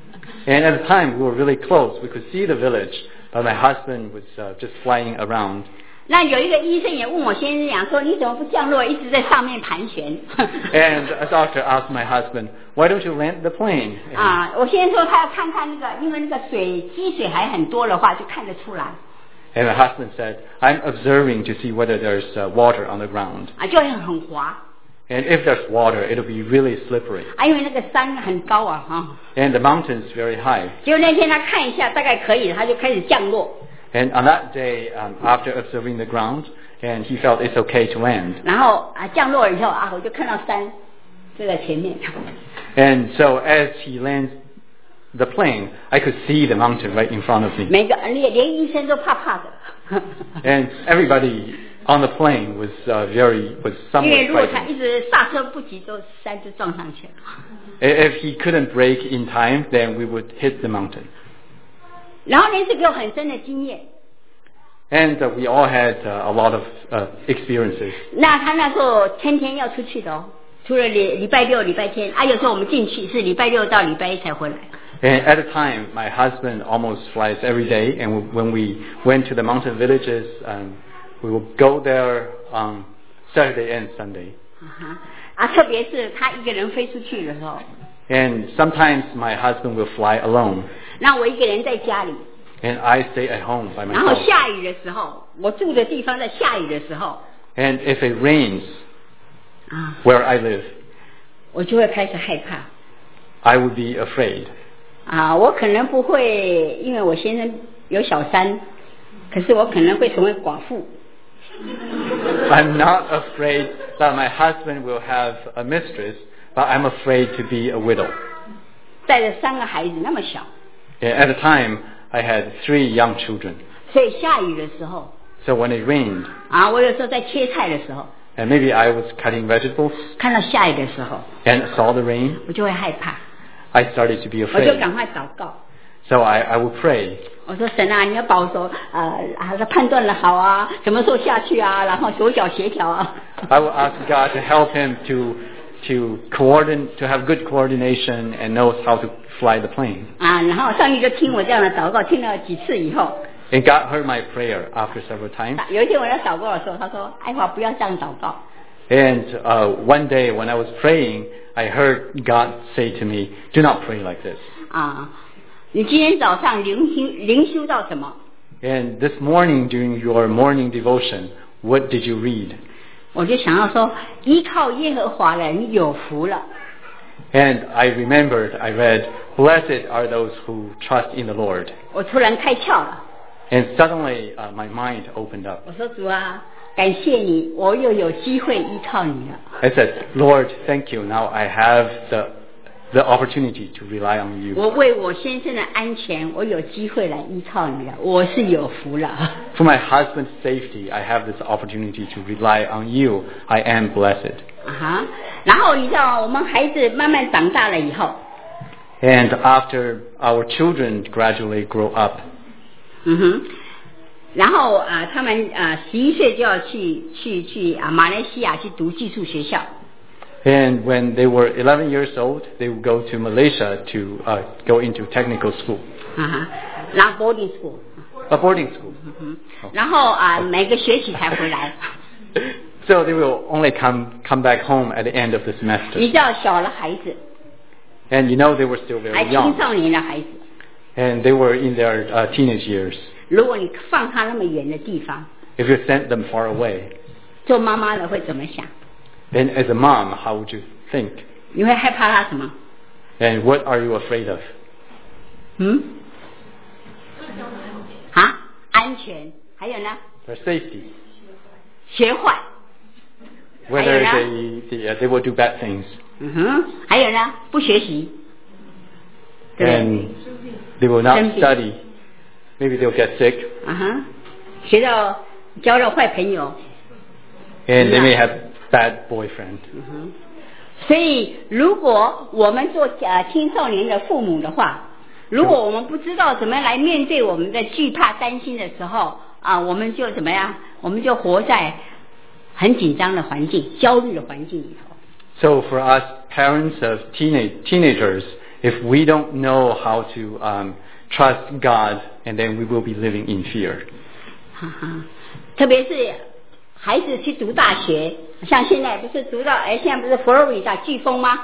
And at the time we were really close. We could see the village, but my husband was uh, just flying around. 那有一个医生也问我先生讲说，你怎么不降落，一直在上面盘旋？ And a doctor asked my husband, "Why don't you land the plane?" 啊，我先生说他要看看那个，因为那个水积水还很多的话，就看得出来。 And my husband said, "I'm observing to see whether there's uh, water on the ground. 啊，就会很滑。 And if there's water, it'll be really slippery. 啊，因为那个山很高啊，哈。 And the mountain's very high." 结果那天他看一下，大概可以了，他就开始降落。 And on that day, um, after observing the ground, and he felt it's okay to land. 然后啊，降落了以后啊，我就看到山就在前面。 And so as he lands the plane, I could see the mountain right in front of me. 每个连连医生都怕怕的。 And everybody on the plane was uh, very was 因为 somewhat 如果他 frightened. 一直刹车不及，都山就撞上去了。 If he couldn't brake in time, then we would hit the mountain. 然后那次给我很深的经验。 And uh, we all had uh, a lot of uh, experiences. 那他那时候天天要出去的哦，除了礼礼拜六、礼拜天，啊，有时候我们进去是礼拜六到礼拜一才回来。 And at the time, my husband almost flies every day. And when we went to the mountain villages, um, we would go there on Saturday and Sunday. 啊哈，啊，特别是他一个人飞出去的时候， And sometimes my husband will fly alone, 那我一个人在家里， and I stay at home by 然后 myself. 下雨的时候，我住的地方在下雨的时候， And if it rains 啊， where I live, 我就会开始害怕。 I would be afraid. 啊，我可能不会，因为我先生有小三，可是我可能会成为寡妇。 I'm not afraid that my husband will have a mistress, but I'm afraid to be a widow. 带着三个孩子那么小， And at the time, I had three young children. 所以下雨的时候， So when it rained, 啊，我有时候在切菜的时候， and maybe I was cutting vegetables 看到下雨的时候， and saw the rain, 我就会害怕， I started to be 我就 afraid. 赶快祷告。 So I, I would pray. 我说神啊，你要保守，呃，啊，判断的好啊，什么时候下去啊，然后手脚协调啊。 I would ask God to help him to to coordinate, to have good coordination and knows how to fly the plane. 啊，然后上帝就听我这样的祷告，听了几次以后， And God heard my prayer after several times. 有一天我在祷告的时候，他说：“爱华不要这样祷告。 And uh, one day when I was praying, I heard God say to me, "Do not pray like this." 啊，你今天早上灵修灵修到什么？ And this morning during your morning devotion, what did you read? 我就想要说，依靠耶和华人有福了。 And I remembered, I read, "Blessed are those who trust in the Lord." 我突然开窍了， And suddenly uh, my mind opened up. 我说主啊，感谢你，我又有机会依靠你了。 I said, "Lord, thank you. Now I have the the opportunity to rely on you. 我为我先生的安全，我有机会来依靠你了，我是有福了。 For my husband's safety, I have this opportunity to rely on you. I am blessed." 啊哈，然后你知道，我们孩子慢慢长大了以后， And after our children gradually grow up, 嗯哼，然后啊，他们啊十一岁就要去去去啊马来西亚去读技术学校。 and when they were eleven years old, they would go to Malaysia to uh, go into technical school, 啊哈，然后 boarding school， a boarding school. 嗯哼，然后啊每个学期才回来。 So they will only come come back home at the end of the 你 semester. 知道小的孩子， And you know they were still 还 very 青 young. 少年的孩子， And they were in their uh, teenage years. 如果你放他那么远的地方， If you sent them far away, 做妈妈的会怎么想？ then as a mom, how would you think? 你会害怕他什么？ And what are you afraid of? 嗯？啊？安全，还有呢？ Their safety. 学坏， Whether 还有呢？ they, they, uh, they will do bad things. 嗯哼，还有呢？不学习，对不对？ And they will not 生病。 study. Maybe they'll get sick. 啊哈，学到交到坏朋友， And they may Yeah. have bad boyfriend. 嗯哼。所以，如果我们做呃青少年的父母的话，如果我们不知道怎么来面对我们的惧怕、担心的时候啊，我们就怎么样？我们就活在很紧张的环境、焦虑的环境里头。 So for us parents of teenage, teenagers, if we don't know how to um, trust God, and then we will be living in fear. 哈哈，特别是孩子去读大学，像现在不是读到哎，现在不是佛罗里达飓风吗？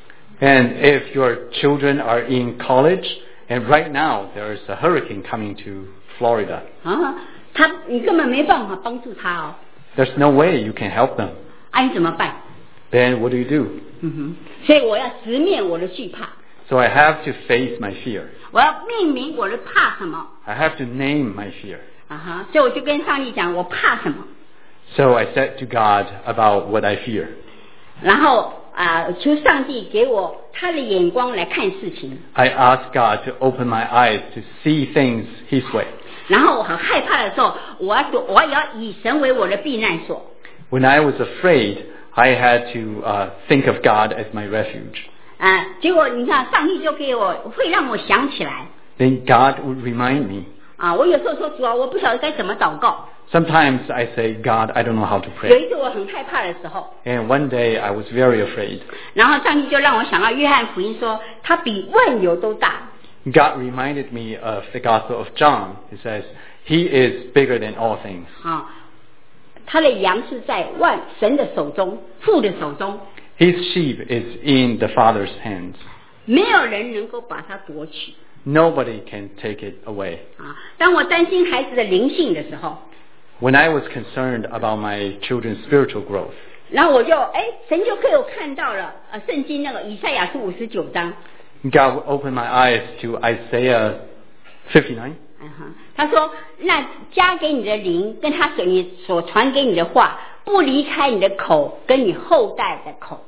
And if your children are in college, and right now there is a hurricane coming to Florida, 啊，他你根本没办法帮助他哦， there's no way you can help them. 啊，你怎么办？ Then what do you do? 嗯哼，所以我要直面我的惧怕， So I have to face my fear. 我要命名我的怕什么 I have to name my fear. 啊哈，所以我就跟上帝讲我怕什么， So I said to God about what I fear. 然后啊求上帝给我他的眼光来看事情， I asked God to open my eyes to see things His way. 然后我很害怕的时候，我要我要以神为我的避难所。 When I was afraid, I had to uh, think of God as my refuge. 啊，结果你看，上帝就给我会让我想起来 Then God would remind me. 啊。我有时候说主啊，我不晓得该怎么祷告。 Sometimes I say, God, I don't know how to 有 pray. 一次我很害怕的时候， And one day I was very afraid. 然后上帝就让我想到约翰福音说，他比万有都大。 God reminded me of the Gospel of John. It says, He is bigger than all things. 啊，他的羊是在万神的手中，父的手中， His sheep is in the Father's hands. 没有人能够把它夺取 Nobody can take it away. 啊。当我担心孩子的灵性的时候， When I was concerned about my children's spiritual growth, 然后我就哎，神就给我看到了呃，圣经那个以赛亚书五十九章， God opened my eyes to Isaiah fifty-nine. 嗯哼，他说：“那加给你的灵，跟他所你所传给你的话，不离开你的口，跟你后代的口。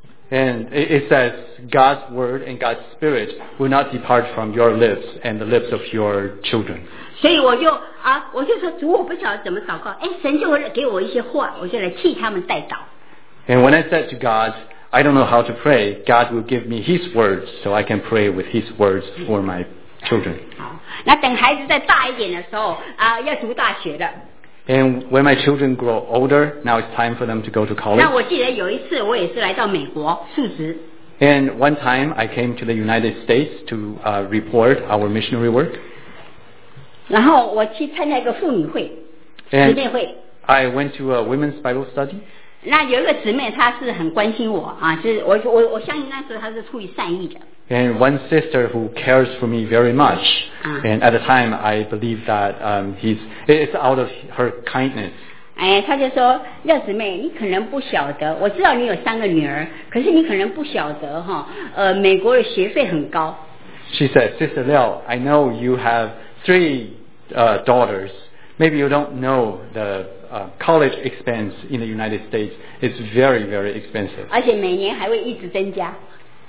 And it it says, God's word and God's spirit will not depart from your lips and the lips of your children. ” 所以我就啊，我就说主，我不晓得怎么祷告，哎，神就会给我一些话，我就来替他们代祷。 And when I said to God, I don't know how to pray, God will give me His words so I can pray with His words for my children. 好，那等孩子再大一点的时候啊，要读大学了。 And when my children grow older, now it's time for them to go to 那我 college. 记得有一次，我也是来到美国述职， And one time I came to the United States to uh, report our missionary work. 然后我去参加一个妇女会、姊妹 And 会。 I went to a women's Bible study. 那有一个姊妹，她是很关心我啊，就是我我我相信那时候她是出于善意的。 And one sister who cares for me very much. Ah. And at the time I believe that um, he's, it's out of her kindness. 哎，她就说：“廖姊妹，你可能不晓得，我知道你有三个女儿，可是你可能不晓得哈，呃，美国的学费很高。 She said, Sister Liao, I know you have three uh, daughters. Maybe you don't know the uh, college expense in the United States. It's very, very expensive. 而且每年还会一直增加。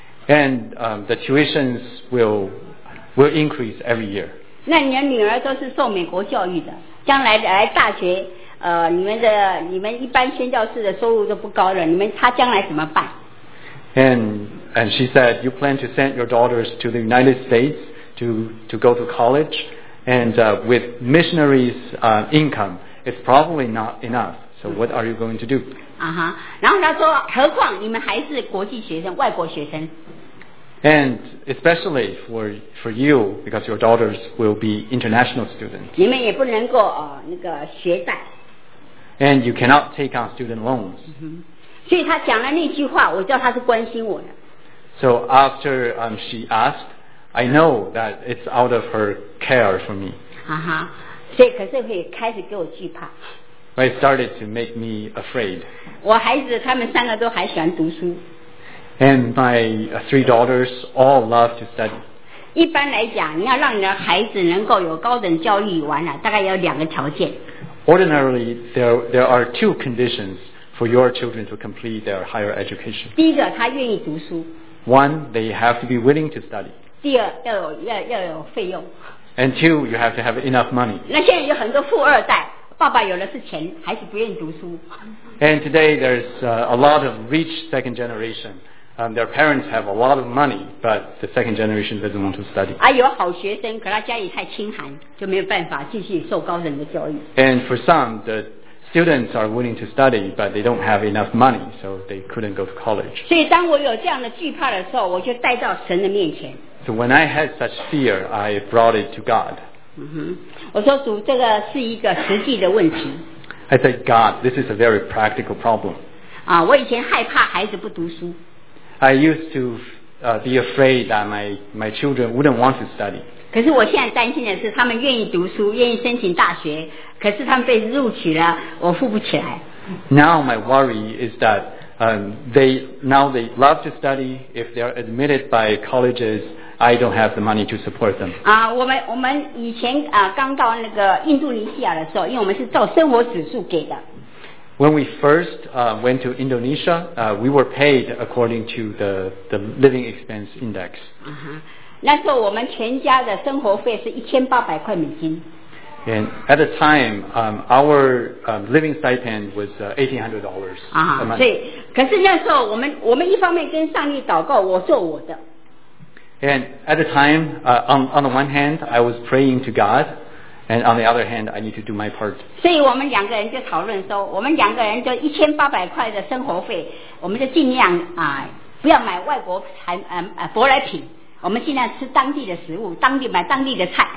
And um, the tuitions will, will increase every year. 那你的女儿都是受美国教育的，将来来大学，呃，你们的你们一般宣教士的收入都不高了，你们她将来怎么办？ And, and she said, you plan to send your daughters to the United States to, to go to college. And uh, with missionaries' uh, income, it's probably not enough. So what are you going to do? 啊哈，然后她说，何况你们还是国际学生，外国学生。 And especially for, for you, because your daughters will be international students. 你们也不能够呃那个学贷， and you cannot take on student loans. 嗯，所以他讲了那句话，我知道他是关心我的。 So after um, she asked, I know that it's out of her care for me. 哈哈，所以可是会开始给我惧怕。 It started to make me afraid. 我孩子他们三个都还喜欢读书。 And my uh, three daughters all love to study. 一般来讲，你要让你的孩子能够有高等教育完了，大概有两个条件。 Ordinarily, there there are two conditions for your children to complete their higher education. 第一个，他愿意读书。 One, they have to be willing to study. 第二，要有要要有费用。 And two, you have to have enough money. 那现在有很多富二代，爸爸有的是钱，孩子不愿意读书。 And today there's uh, a lot of rich second generation. Um, their parents have a lot of money, but the second generation doesn't want to study. 啊，有好学生，可他家里太清寒，就没有办法继续受高等的教育。 And for some, the students are willing to study, but they don't have enough money, so they couldn't go to college. 所以当我有这样的惧怕的时候，我就带到神的面前。 So when I had such fear, I brought it to God. 嗯哼，我说主，这个是一个实际的问题。 I said, God, this is a very practical problem. 啊，我以前害怕孩子不读书。 I used to uh, be afraid that my, my children wouldn't want to study. 可是我现在担心的是，他们愿意读书，愿意申请大学，可是他们被录取了，我付不起来。 Now my worry is that um, they now they love to study. If they are admitted by colleges, I don't have the money to support them. 啊，我们我们以前啊刚到那个印度尼西亚的时候，因为我们是照生活指数给的。 When we first uh, went to Indonesia, uh, we were paid according to the, the living expense index. 啊哈，那时候我们全家的生活费是一千八百块美金。 And at the time, um, our um, living stipend was uh, eighteen hundred dollars 啊 a 哈， month. 所以可是那时候我们我们一方面跟上帝祷告，我做我的。 And at the time, uh, on, on the one hand, I was praying to God, and on the other hand, I need to do my part. 所以我们两个人就讨论说，我们两个人就一千八百块的生活费，我们就尽量啊不要买外国产呃呃舶来品，我们尽量吃当地的食物，当地买当地的菜。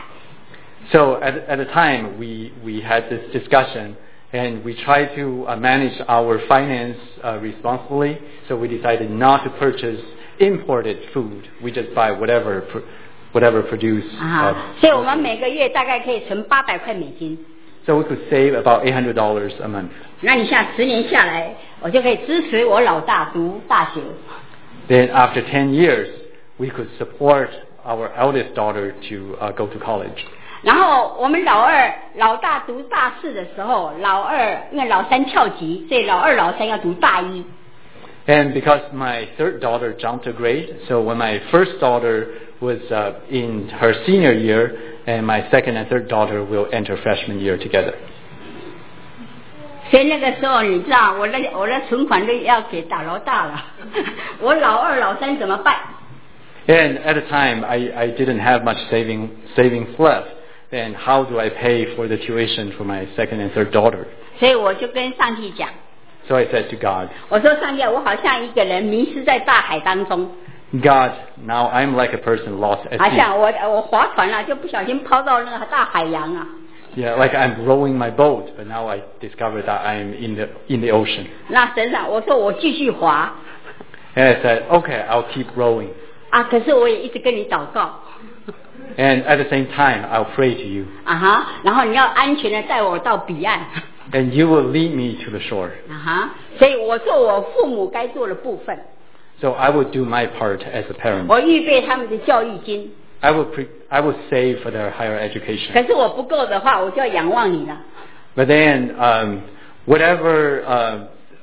So at, at the time, we, we had this discussion, and we tried to uh, manage our finance uh, responsibly, so we decided not to purchase imported food. We just buy whatever pr- whatever produced. 啊， Uh, 所以我们每个月大概可以存八百块美金。 so we could save about eight hundred dollars a month. 那你像十年下来，我就可以支持我老大读大学。 Then after ten years, we could support our eldest daughter to uh, go to college. 然后我们老二老大读大四的时候，老二因为老三跳级，所以老二老三要读大一。 And because my third daughter jumped a grade, so when my first daughter was uh, in her senior year, and my second and third daughter will enter freshman year together. 所以那个时候，你知道我的我的存款都要给大老大了，我老二老三怎么办？ And at the time, I, I didn't have much saving savings left. Then how do I pay for the tuition for my second and third daughter? 所以我就跟上帝讲， So I said to God, 我说上帝，我好像一个人迷失在大海当中， God, now I'm like a person lost at 好 sea. 像我我划船了，就不小心抛到那个大海洋啊。 Yeah, like I'm rowing my boat, but now I discovered that I'm in the in the ocean. 那神啊，我说我继续划 And I said, okay, I'll keep rowing. 啊，可是我也一直跟你祷告 And at the same time, I'll pray to you. 啊哈，然后你要安全的带我到彼岸 And you will lead me to the shore. 啊哈，所以我做我父母该做的部分， So I will do my part as a parent. 我预备他们的教育金， I will pre- I will save for their higher 可 education. 是我不够的话，我就要仰望你了。 But then, um, whatever, uh,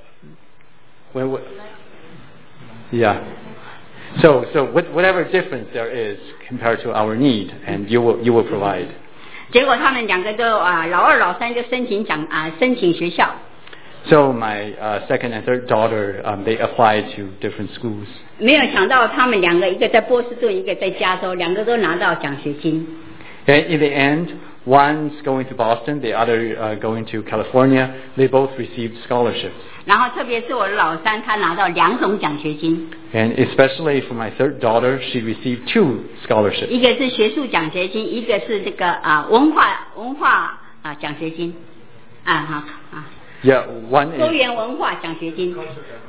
when, wh- yeah. So, so what, whatever difference there is compared to our need, and you will you will provide. 结果他们两个都啊，老二老三就申请奖啊，申请学校。 So my uh, second and third daughter, um, they applied to different schools. 没有想到他们两个，一个在波士顿，一个在加州，两个都拿到奖学金。 And in the end, one's going to Boston, the other uh, going to California. They both received scholarships. 然后特别是我的老三，他拿到两种奖学金， And especially for my third daughter, she received two scholarships. 一个是学术奖学金，一个是这个啊文化文化啊奖学金。啊好啊， Yeah, one 多 is 元文化奖学金。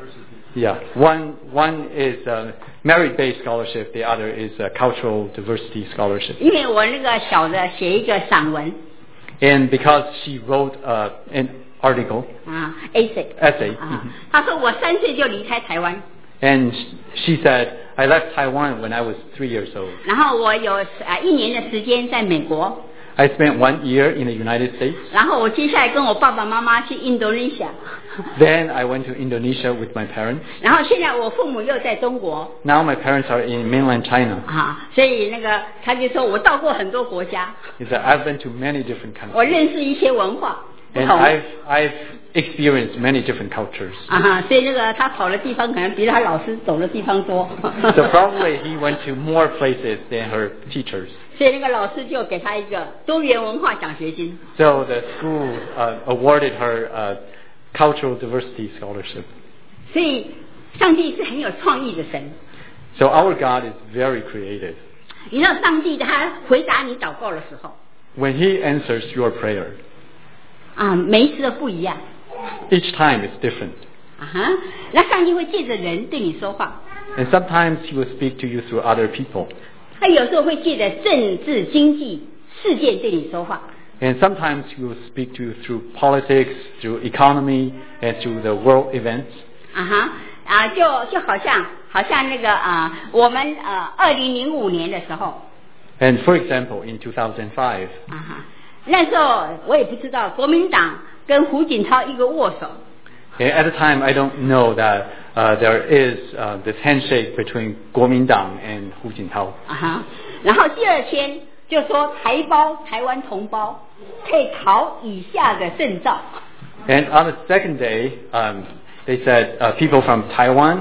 yeah one one is a merit-based scholarship. The other is a cultural diversity scholarship. 因为我那个小的写一个散文 And because she wrote uh, an article 啊 ，essay essay, 啊，她说我三岁就离开台湾， and she said, "I left Taiwan when I was three years old. 然后我有啊一年的时间在美国， I spent one year in the United States. 然后我接下来跟我爸爸妈妈去印度尼西亚， Then I went to Indonesia with my parents. 然后现在我父母又在中国 Now my parents are in mainland China. 啊，所以那个他就说我到过很多国家， Is that I've been to many different 我 countries, 认识一些文化不 and 同 I've I've experienced many different cultures. 啊哈，所以那个他跑的地方可能比他老师走的地方多。 So probably he went to more places than her teachers. 所以那个老师就给他一个多元文化奖学金。 So the school uh, awarded her a cultural diversity scholarship. 所以上帝是很有创意的神。 So our God is very creative. 你知道上帝他回答你祷告的时候 When He answers your prayer, 啊，每一次都不一样 each time it's different. 啊哈。那上帝会借着人对你说话， And sometimes He will speak to you through other people. 他有时候会借着政治经济事件对你说话。 And sometimes He will speak to you through politics, through economy, and through the world events. 啊哈啊，就就好像好像那个啊，我们呃二零零五年的时候 And for example, in two thousand five, 啊哈，那时候我也不知道国民党跟胡锦涛一个握手。 and at the time I don't know that uh, there is uh, this handshake between Kuomintang and Hu Jintao. 啊哈，然后第二天就说台胞台湾同胞可以考以下的证照， And on the second day, um, they said uh, people from Taiwan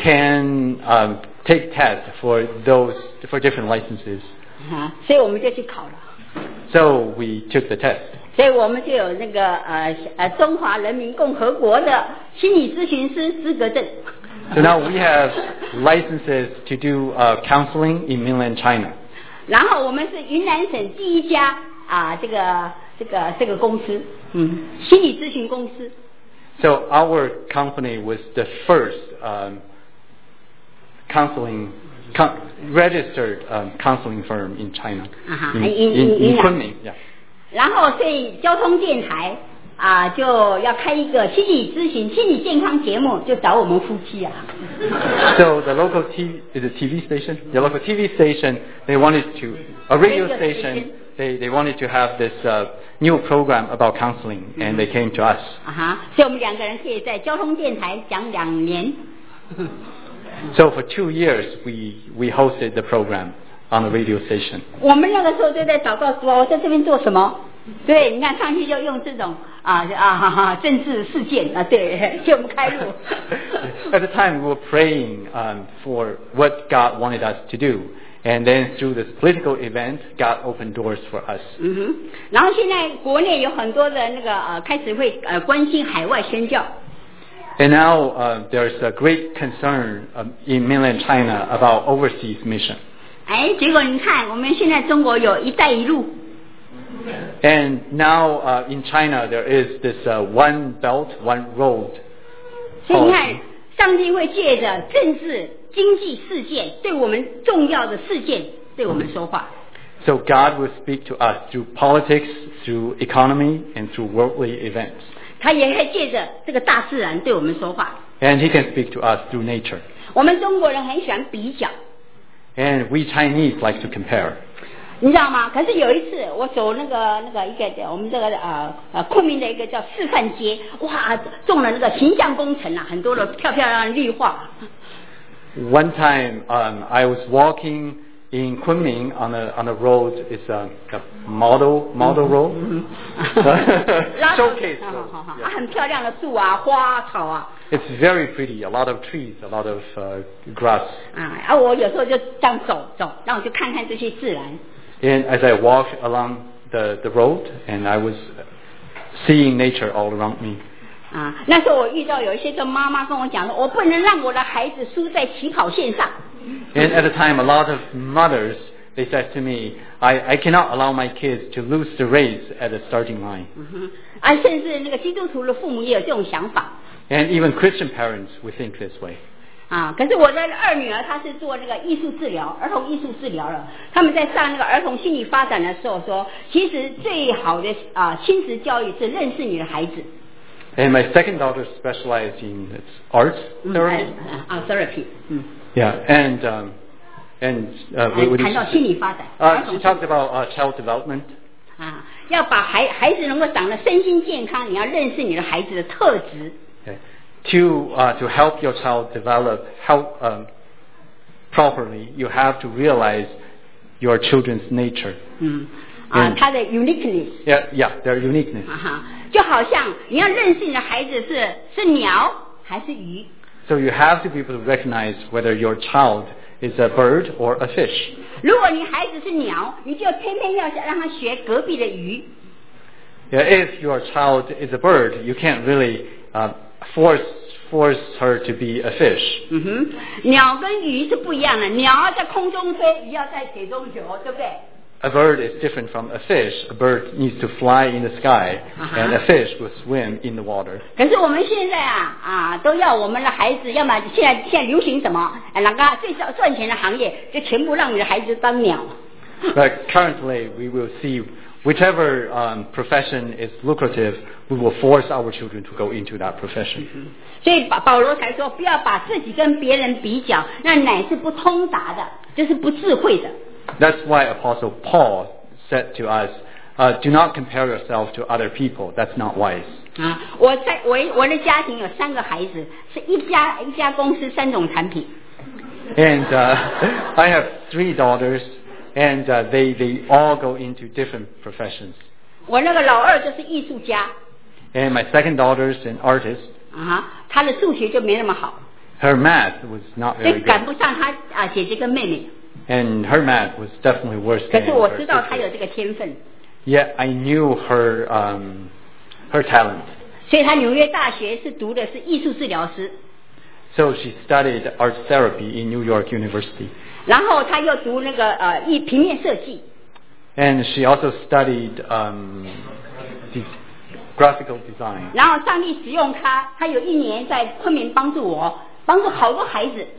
can um, take tests for those for different licenses. 啊哈，所以我们就去考了， So we took the test. 所以我们就有那个呃呃中华人民共和国的心理咨询师资格证。 So now we have licenses to do uh, counseling in mainland China. 然后我们是云南省第一家啊这个这个这个公司，嗯，心理咨询公司。 So our company was the first um, counseling con- registered um, counseling firm in China. Uh-huh. In, In- in, in- in in- Kunming, yeah. 然后所以交通电台啊就要开一个心理咨询、心理健康节目，就找我们夫妻啊。 So the local T V, is it T V station? The local T V station, they wanted to, a radio Radio station, station. they, they wanted to have this uh, new program about counseling, and they came to us. 啊哈，所以我们两个人可以在交通电台讲两年。 So for two years, we, we hosted the program on the radio station. 我们那个时候就在祷告说，我在这边做什么？对，你看上去就用这种啊啊哈哈政治事件啊，对，给我们开路。 At the time, we were praying um, for what God wanted us to do. And then through this political event, God opened doors for us. 嗯哼，然后现在国内有很多的那个呃开始会呃关心海外宣教。 And now uh, there's a great concern um, in mainland China about overseas mission. 哎，结果你看，我们现在中国有一带一路， And now uh, in China, there is this uh, one belt, one road 所以你看 policy. 上帝会借着政治、经济事件对我们重要的事件对我们说话。 So God will speak to us through politics, through economy, and through worldly events. 他也会借着这个大自然对我们说话。 And He can speak to us through nature. 我们中国人很喜欢比较， And we Chinese like to compare. 你知道吗？可是有一次我走那个那个一个我们这个呃呃昆明的一个叫示范街，哇，种了那个形象工程啊，很多的漂漂亮亮的绿化。 One time, um, I was walking in Kunming on a on a road. It's a, a model model road, 然后 showcase 好 road. 好好，啊 Yeah. 很漂亮的树啊，花草啊， It's very pretty. A lot of trees, a lot of uh, grass. 啊，啊，我有时候就这样走走，让我就看看这些自然。 And as I walked along the the road, and I was seeing nature all around me. 啊，那时候我遇到有一些个妈妈跟我讲说，我不能让我的孩子输在起跑线上。 And at the time, a lot of mothers they said to me, I, I cannot allow my kids to lose the race at the starting line. 嗯哼，啊，甚至那个基督徒的父母也有这种想法。 And even Christian parents would think this way. 啊，可是我的二女儿她是做那个艺术治疗，儿童艺术治疗了。他们在上那个儿童心理发展的时候说，其实最好的啊亲子教育是认识你的孩子。 And my second daughter specialized in art therapy. 嗯，啊 therapy， 嗯。 Yeah, and um, and uh, what, what 谈到心理发展。 uh, she talked about uh, child development. 啊，要把孩孩子能够长得身心健康，你要认识你的孩子的特质。 Okay. To uh, to help your child develop help um, properly, you have to realize your children's nature. 嗯，啊， And- 他的 uniqueness。 Yeah, yeah, their uniqueness. 啊哈，就好像你要认识你的孩子是是鸟还是鱼。 So you have to be able to recognize whether your child is a bird or a fish. 如果你孩子是鸟，你就偏偏要让他学隔壁的鱼。 Yeah, if your child is a bird, you can't really uh, force force her to be a fish. 嗯哼，鸟跟鱼是不一样的，鸟要在空中飞，鱼要在水中游，对不对？ A bird is different from a fish. A bird needs to fly in the sky, Uh-huh. and a fish will swim in the water. 可是我们现在啊啊，都要我们的孩子，要么现在现在流行什么？哎，哪个最早赚钱的行业，就全部让你的孩子当鸟。 But currently, we will see whichever um, profession is lucrative, we will force our children to go into that profession. 所以保保罗才说，不要把自己跟别人比较，那乃是不通达的，就是不智慧的。 That's why Apostle Paul said to us, uh, do not compare yourself to other people. That's not wise. 啊，我在我我的家庭有三个孩子，是一家一家公司三种产品。 And uh, I have three daughters, and uh, they, they all go into different professions. 我那个老二就是艺术家， And my second daughter is an artist. 啊哈，他的数学就没那么好， Her math was not 所以 very 赶 good. 不上他啊姐姐跟妹妹。 And her math was definitely worse 可 than 是我 her 知道他有 sister. 这个天分， Yet I knew her, um, her talent. 所以他纽约大学是读的是艺术治疗师， So she studied art therapy in New York University. 然后他又读那个呃一平面设计， And she also studied um, de- graphical design. 然后上帝使用他，他有一年在昆明帮助我，帮助好多孩子。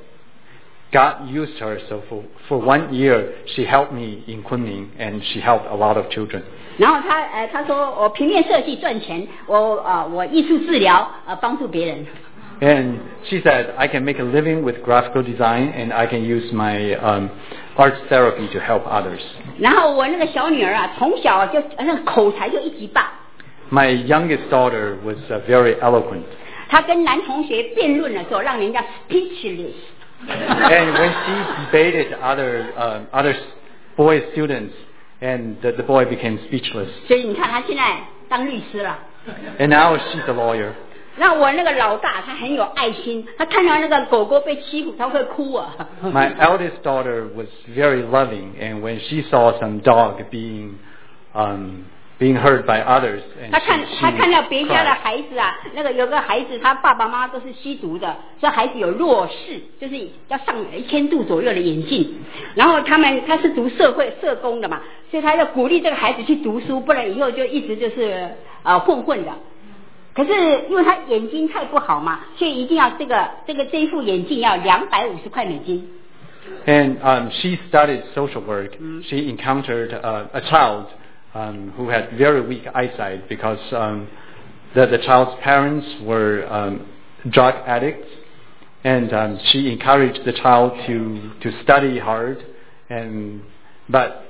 God used her, so for, for one year she helped me in Kunming, and she helped a lot of children. 然后他呃他说我平面设计赚钱，我啊、呃、我艺术治疗呃帮助别人。 And she said, I can make a living with graphical design, and I can use my um, art therapy to help others. 然后我那个小女儿啊，从小就那个口才就一级棒， My youngest daughter was uh, very eloquent. 她跟男同学辩论的时候，让人家 speechless。 And when she debated other uh, other boy students, and the, the boy became speechless. 所以你看她现在当律师了。 And now she's a lawyer. 那我那个老大他很有爱心，他看到那个狗狗被欺负，他会哭啊。 My eldest daughter was very loving, and when she saw some dog being um, being hurt by others, and 他看 she, 他看到别家的 cried. 孩子啊，那个有个孩子他爸爸妈妈都是吸毒的，所以孩子有弱视，就是要上一千度左右的眼镜。然后他们他是读社会社工的嘛，所以他要鼓励这个孩子去读书，不然以后就一直就是呃混混的。可是因为他眼睛太不好嘛，所以一定要这个这个这一副眼镜要两百五十块美金。 And um, she studied social work. She encountered uh, a child um, who had very weak eyesight because um, the, the child's parents were um, drug addicts, and um, she encouraged the child to, to study hard, and but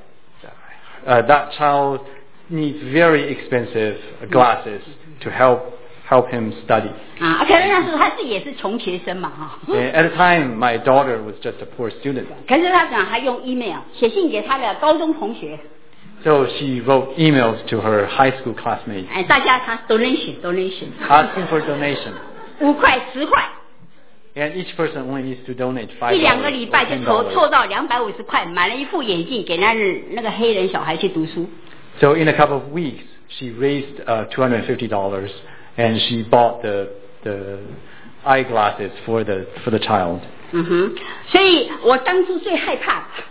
uh, that child needs very expensive glasses to help help him study. 啊，可是那时候他自己也是穷学生嘛哈。 And at the time, my daughter was just a poor student. 可是他讲还用 email 写信给他的高中同学， So she wrote emails to her high school classmates 哎，大家他 donation donation， asking for donation. 五块十块， And each person only needs to donate five 一两个 dollars 礼 or 拜就 ten 凑凑 dollars. 到两百五十块，买了一副眼镜给那日那个黑人小孩去读书。 So in a couple of weeks, she raised uh, two hundred fifty dollars, and she bought the the eyeglasses for the for the child. 嗯哼，所以我当初最害怕，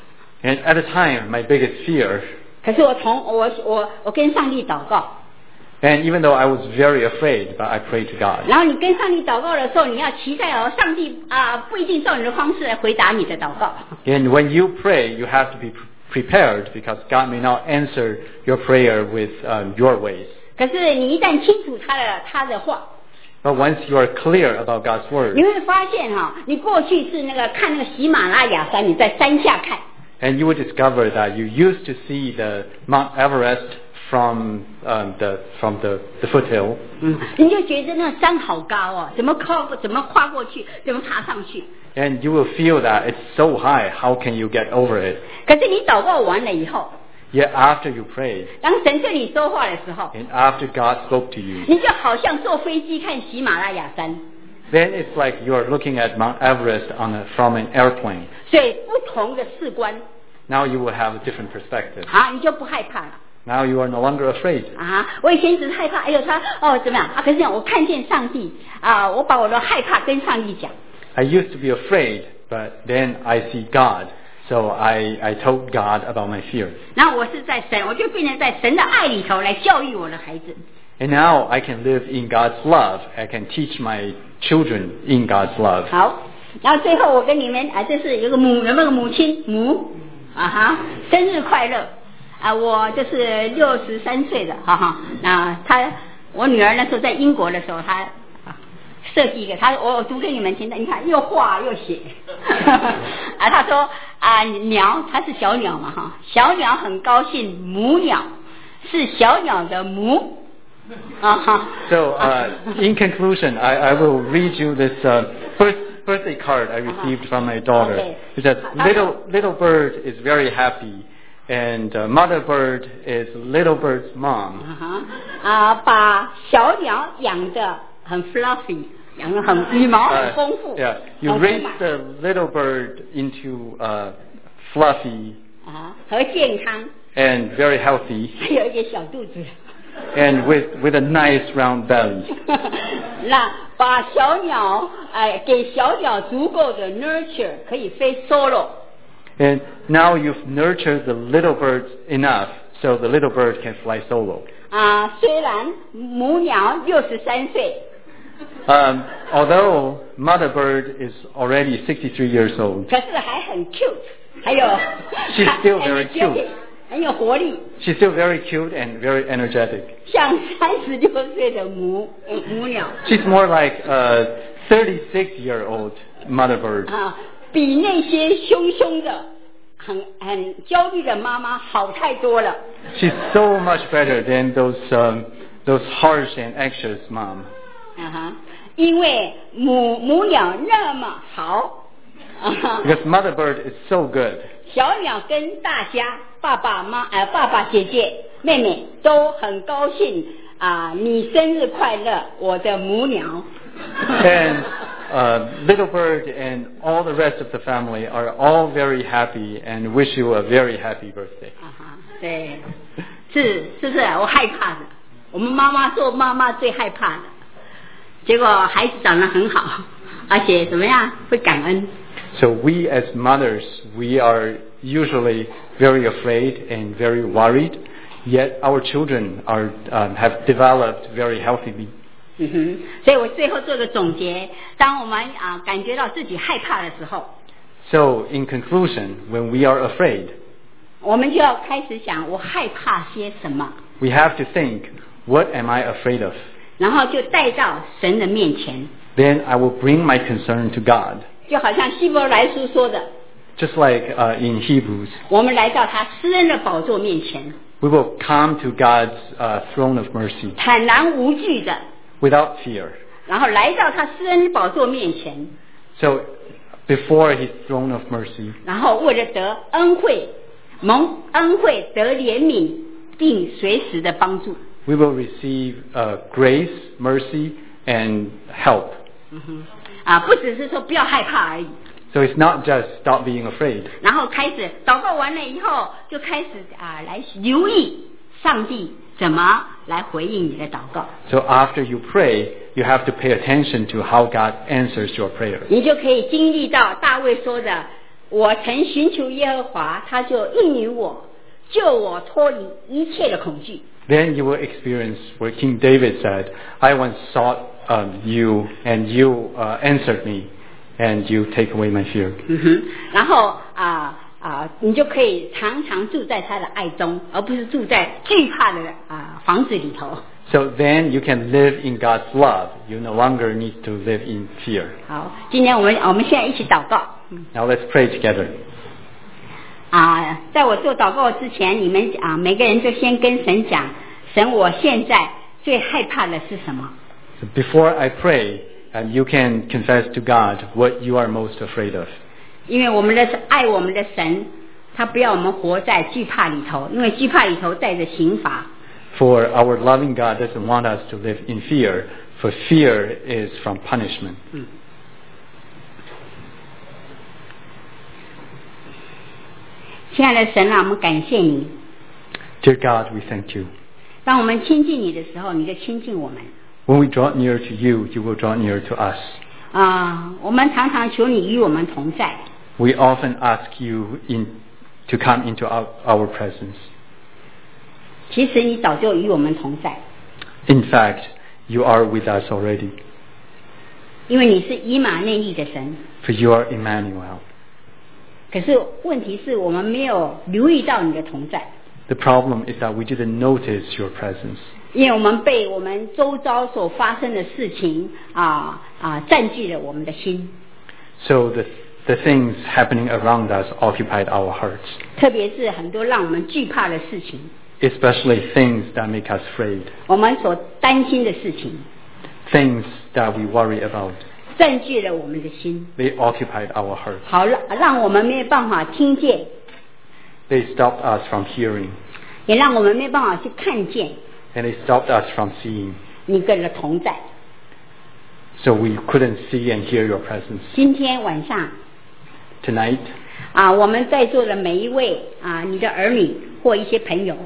And at the time, my biggest fear, 可是我从我我我跟上帝祷告， and even though I was very afraid, but I prayed to God. 然后你跟上帝祷告的时候，你要期待哦，上帝啊、不一定照你的方式来回答你的祷告。 And when you pray, you have to be pre- prepared because God may not answer your prayer with um, your ways. 可是你一旦清楚他的他的话， But once you are clear about God's 你 word, 会发现哈、你过去是那个看那个喜马拉雅山，你在山下看， and you will discover that you used to see the Mount Everest from um, the from the, the foothill, 嗯，你就觉得那个山好高哦，怎么靠怎么跨过去，怎么爬上去？ and you will feel that it's so high. How can you get over it? 可是你祷告完了以后， Yet after you prayed, 当神对你说话的时候， and after God spoke to you, 你就好像坐飞机看喜马拉雅山， then it's like you are looking at Mount Everest on a, from an airplane. 所以不同的视观 Now you will have a different perspective. 啊，你就不害怕了。 Now you are no longer afraid. 啊，我以前只是害怕，哎呦他哦怎么样啊？可是这样我看见上帝啊，我把我的害怕跟上帝讲， I used to be afraid, but then I see God, so I, I told God about my fear. 然后我是在神，我就变成在神的爱里头来教育我的孩子。 And now I can live in God's love. I can teach my children in God's love. 好，然后最后我跟你们啊，这是有个母有没有母亲母啊哈，生日快乐啊！我就是六十三岁的，哈哈。那她我女儿那时候在英国的时候，她啊设计一个，她我我读给你们听的，你看又画又写啊。她说啊鸟，它是小鸟嘛哈，小鸟很高兴，母鸟是小鸟的母。Uh-huh. So, uh, in conclusion, I, I will read you this uh, first birthday card I received from my daughter. Okay. It says, little, little bird is very happy, and uh, mother bird is little bird's mom. 啊、uh-huh. 把小鸟养得很 fluffy， 养得很羽毛很丰富。 Uh, yeah, you raise the little bird into uh, fluffy 啊、uh-huh. 和健康 and very healthy, 还有一点小肚子。 and with with a nice round belly. 那把小鸟哎、给小鸟足够的 nurture 可以飞 solo。 And now you've nurtured the little birds enough so the little bird can fly solo. 啊、虽然母鸟六十三岁， Um, although mother bird is already sixty-three years old, 可是还很 cute， 还有 She's still very energetic， cute. 很有活力， she's still very cute and very energetic. 像三十六岁的母嗯母鸟 She's more like a thirty-six-year-old mother bird. 啊，比那些凶凶的、很很焦虑的妈妈好太多了。 She's so much better than those um, those harsh and anxious mom. 啊哈，因为母母鸟那么好，啊哈， Because mother bird is so good. 小鸟跟大家爸爸妈呃爸爸姐姐妹妹都很高兴啊，你生日快乐，我的母鸟。 And uh, little bird and all the rest of the family are all very happy and wish you a very happy birthday. 啊哈，对，是是不是？我害怕的，我们妈妈做妈妈最害怕的，结果孩子长得很好，而且怎么样会感恩。 So we as mothers, we are usually very afraid and very worried, yet our children are um, have developed very healthily. 嗯哼，所以我最后做个总结，当我们啊感觉到自己害怕的时候， So in conclusion, when we are afraid, 我们就要开始想我害怕些什么， we have to think, what am I afraid of? 然后就带到神的面前， Then I will bring my concern to God. 就好像希伯来书说的， Just like uh, in Hebrews, 我们来到他施恩的宝座面前， we will come to God's uh, throne of mercy 坦然无惧的， without fear. 然后来到他施恩宝座面前， So before his throne of mercy, 然后为了得恩惠，蒙恩惠得怜悯，并随时的帮助。 we will receive uh, grace, mercy, and help. 嗯哼，啊，不只是说不要害怕而已。 So it's not just stop being afraid. 然后开始祷告完了以后，就开始啊来留意上帝怎么来回应你的祷告， So after you pray, you have to pay attention to how God answers your prayer. 你就可以经历到大卫说的：“ 我曾寻求耶和华，他就应允我，救我脱离一切的恐惧。 Then you will experience what King David said, I once sought um, you, and you uh, answered me, and you take away my fear. 嗯哼，然后啊啊，你就可以常常住在他的爱中，而不是住在惧怕的啊房子里头。 So then you can live in God's love. You no longer need to live in fear. 好，今天我们我们现在一起祷告。 Now let's pray together. 啊，在我做祷告之前，你们啊每个人就先跟神讲，神，我现在最害怕的是什么？ So before I pray, um, you can confess to God what you are most afraid of. 因为我们的爱我们的神，他不要我们活在惧怕里头，因为惧怕里头带着刑罚。 For our loving God doesn't want us to live in fear, for fear is from punishment. 嗯。亲爱的神啊，我们感谢你。 Dear God, we thank you. 当我们亲近你的时候，你就亲近我们。 When we draw near to you, you will draw near to us. 啊，我们常常求你与我们同在。 We often ask you in, to come into our, our presence. 其实你早就与我们同在， In fact, you are with us already, 因为你是以马内利的神。 for you are Emmanuel. 可是问题是我们没有留意到你的同在， The problem is that we didn't notice your presence, 因为我们被我们周遭所发生的事情啊啊占据了我们的心， so the, the things happening around us occupied our hearts, 特别是很多让我们惧怕的事情， especially things that make us afraid, 我们所担心的事情， things that we worry about. 占据了我们的心， They occupied our hearts. 好让让我们没有办法听见， They stopped us from hearing, 也让我们没有办法去看见 and they stopped us from seeing. 你跟的同在。 So we couldn't see and hear your presence. 今天晚上 Tonight, 啊，我们在座的每一位啊，你的儿女或一些朋友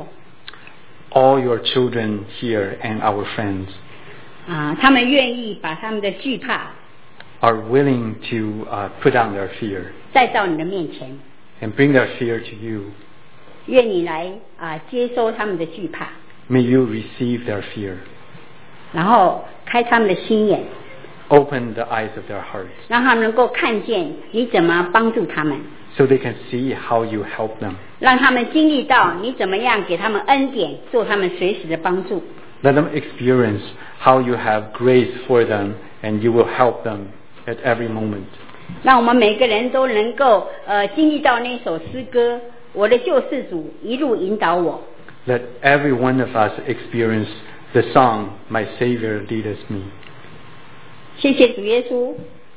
all your children here and our friends 啊，他们愿意把他们的惧怕 are willing to uh, put down their fear 带到你的面前， and bring their fear to you. 愿你来啊接收他们的惧怕， May you receive their fear. 然后开他们的心眼， Open the eyes of their hearts 让他们能够看见你怎么帮助他们， so they can see how you help them. 让他们经历到你怎么样给他们恩典，做他们随时的帮助。 Let them experience how you have grace for them and you will help them at every moment. 让我们每个人都能够呃经历到那首诗歌，我的救世主一路引导我。 Let every one of us experience the song, My Savior leadeth me. 谢谢主耶稣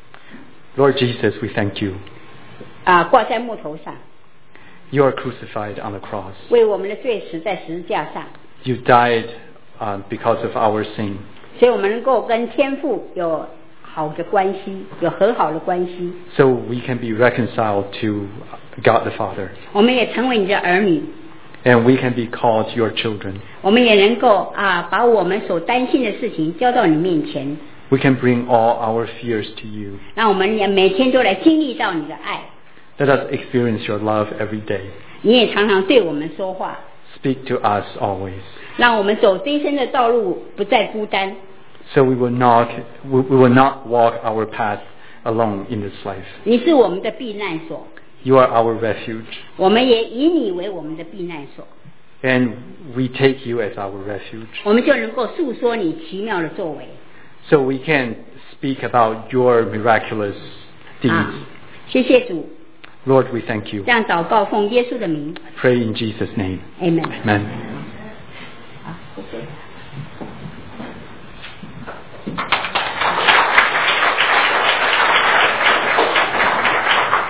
Lord Jesus, we thank you. 啊，挂在木头上， You are crucified on the cross. 为我们的罪死在十字架上， You died uh, because of our sin. 所以我们能够跟天父有好的关系，有和好的关系。 So we can be reconciled to God the Father. 我们也成为你的儿女， And we can be called your children. 我们也能够啊把我们所担心的事情交到你面前， We can bring all our fears to you. 让我们也每天都来经历到你的爱。 Let us experience your love every day. 你也常常对我们说话， Speak to us always. 让我们走这一生的道路不再孤单。 So we will not, we we will not walk our path alone in this life. 你是我们的避难所， You are our refuge. 我们也以你为我们的避难所， And we take you as our refuge. 我们就能够诉说你奇妙的作为。 So we can speak about your miraculous deeds. 啊，谢谢主， Lord, we thank you. 这样祷告奉耶稣的名 Pray in Jesus' name. ，Amen。 Amen. 好，谢谢。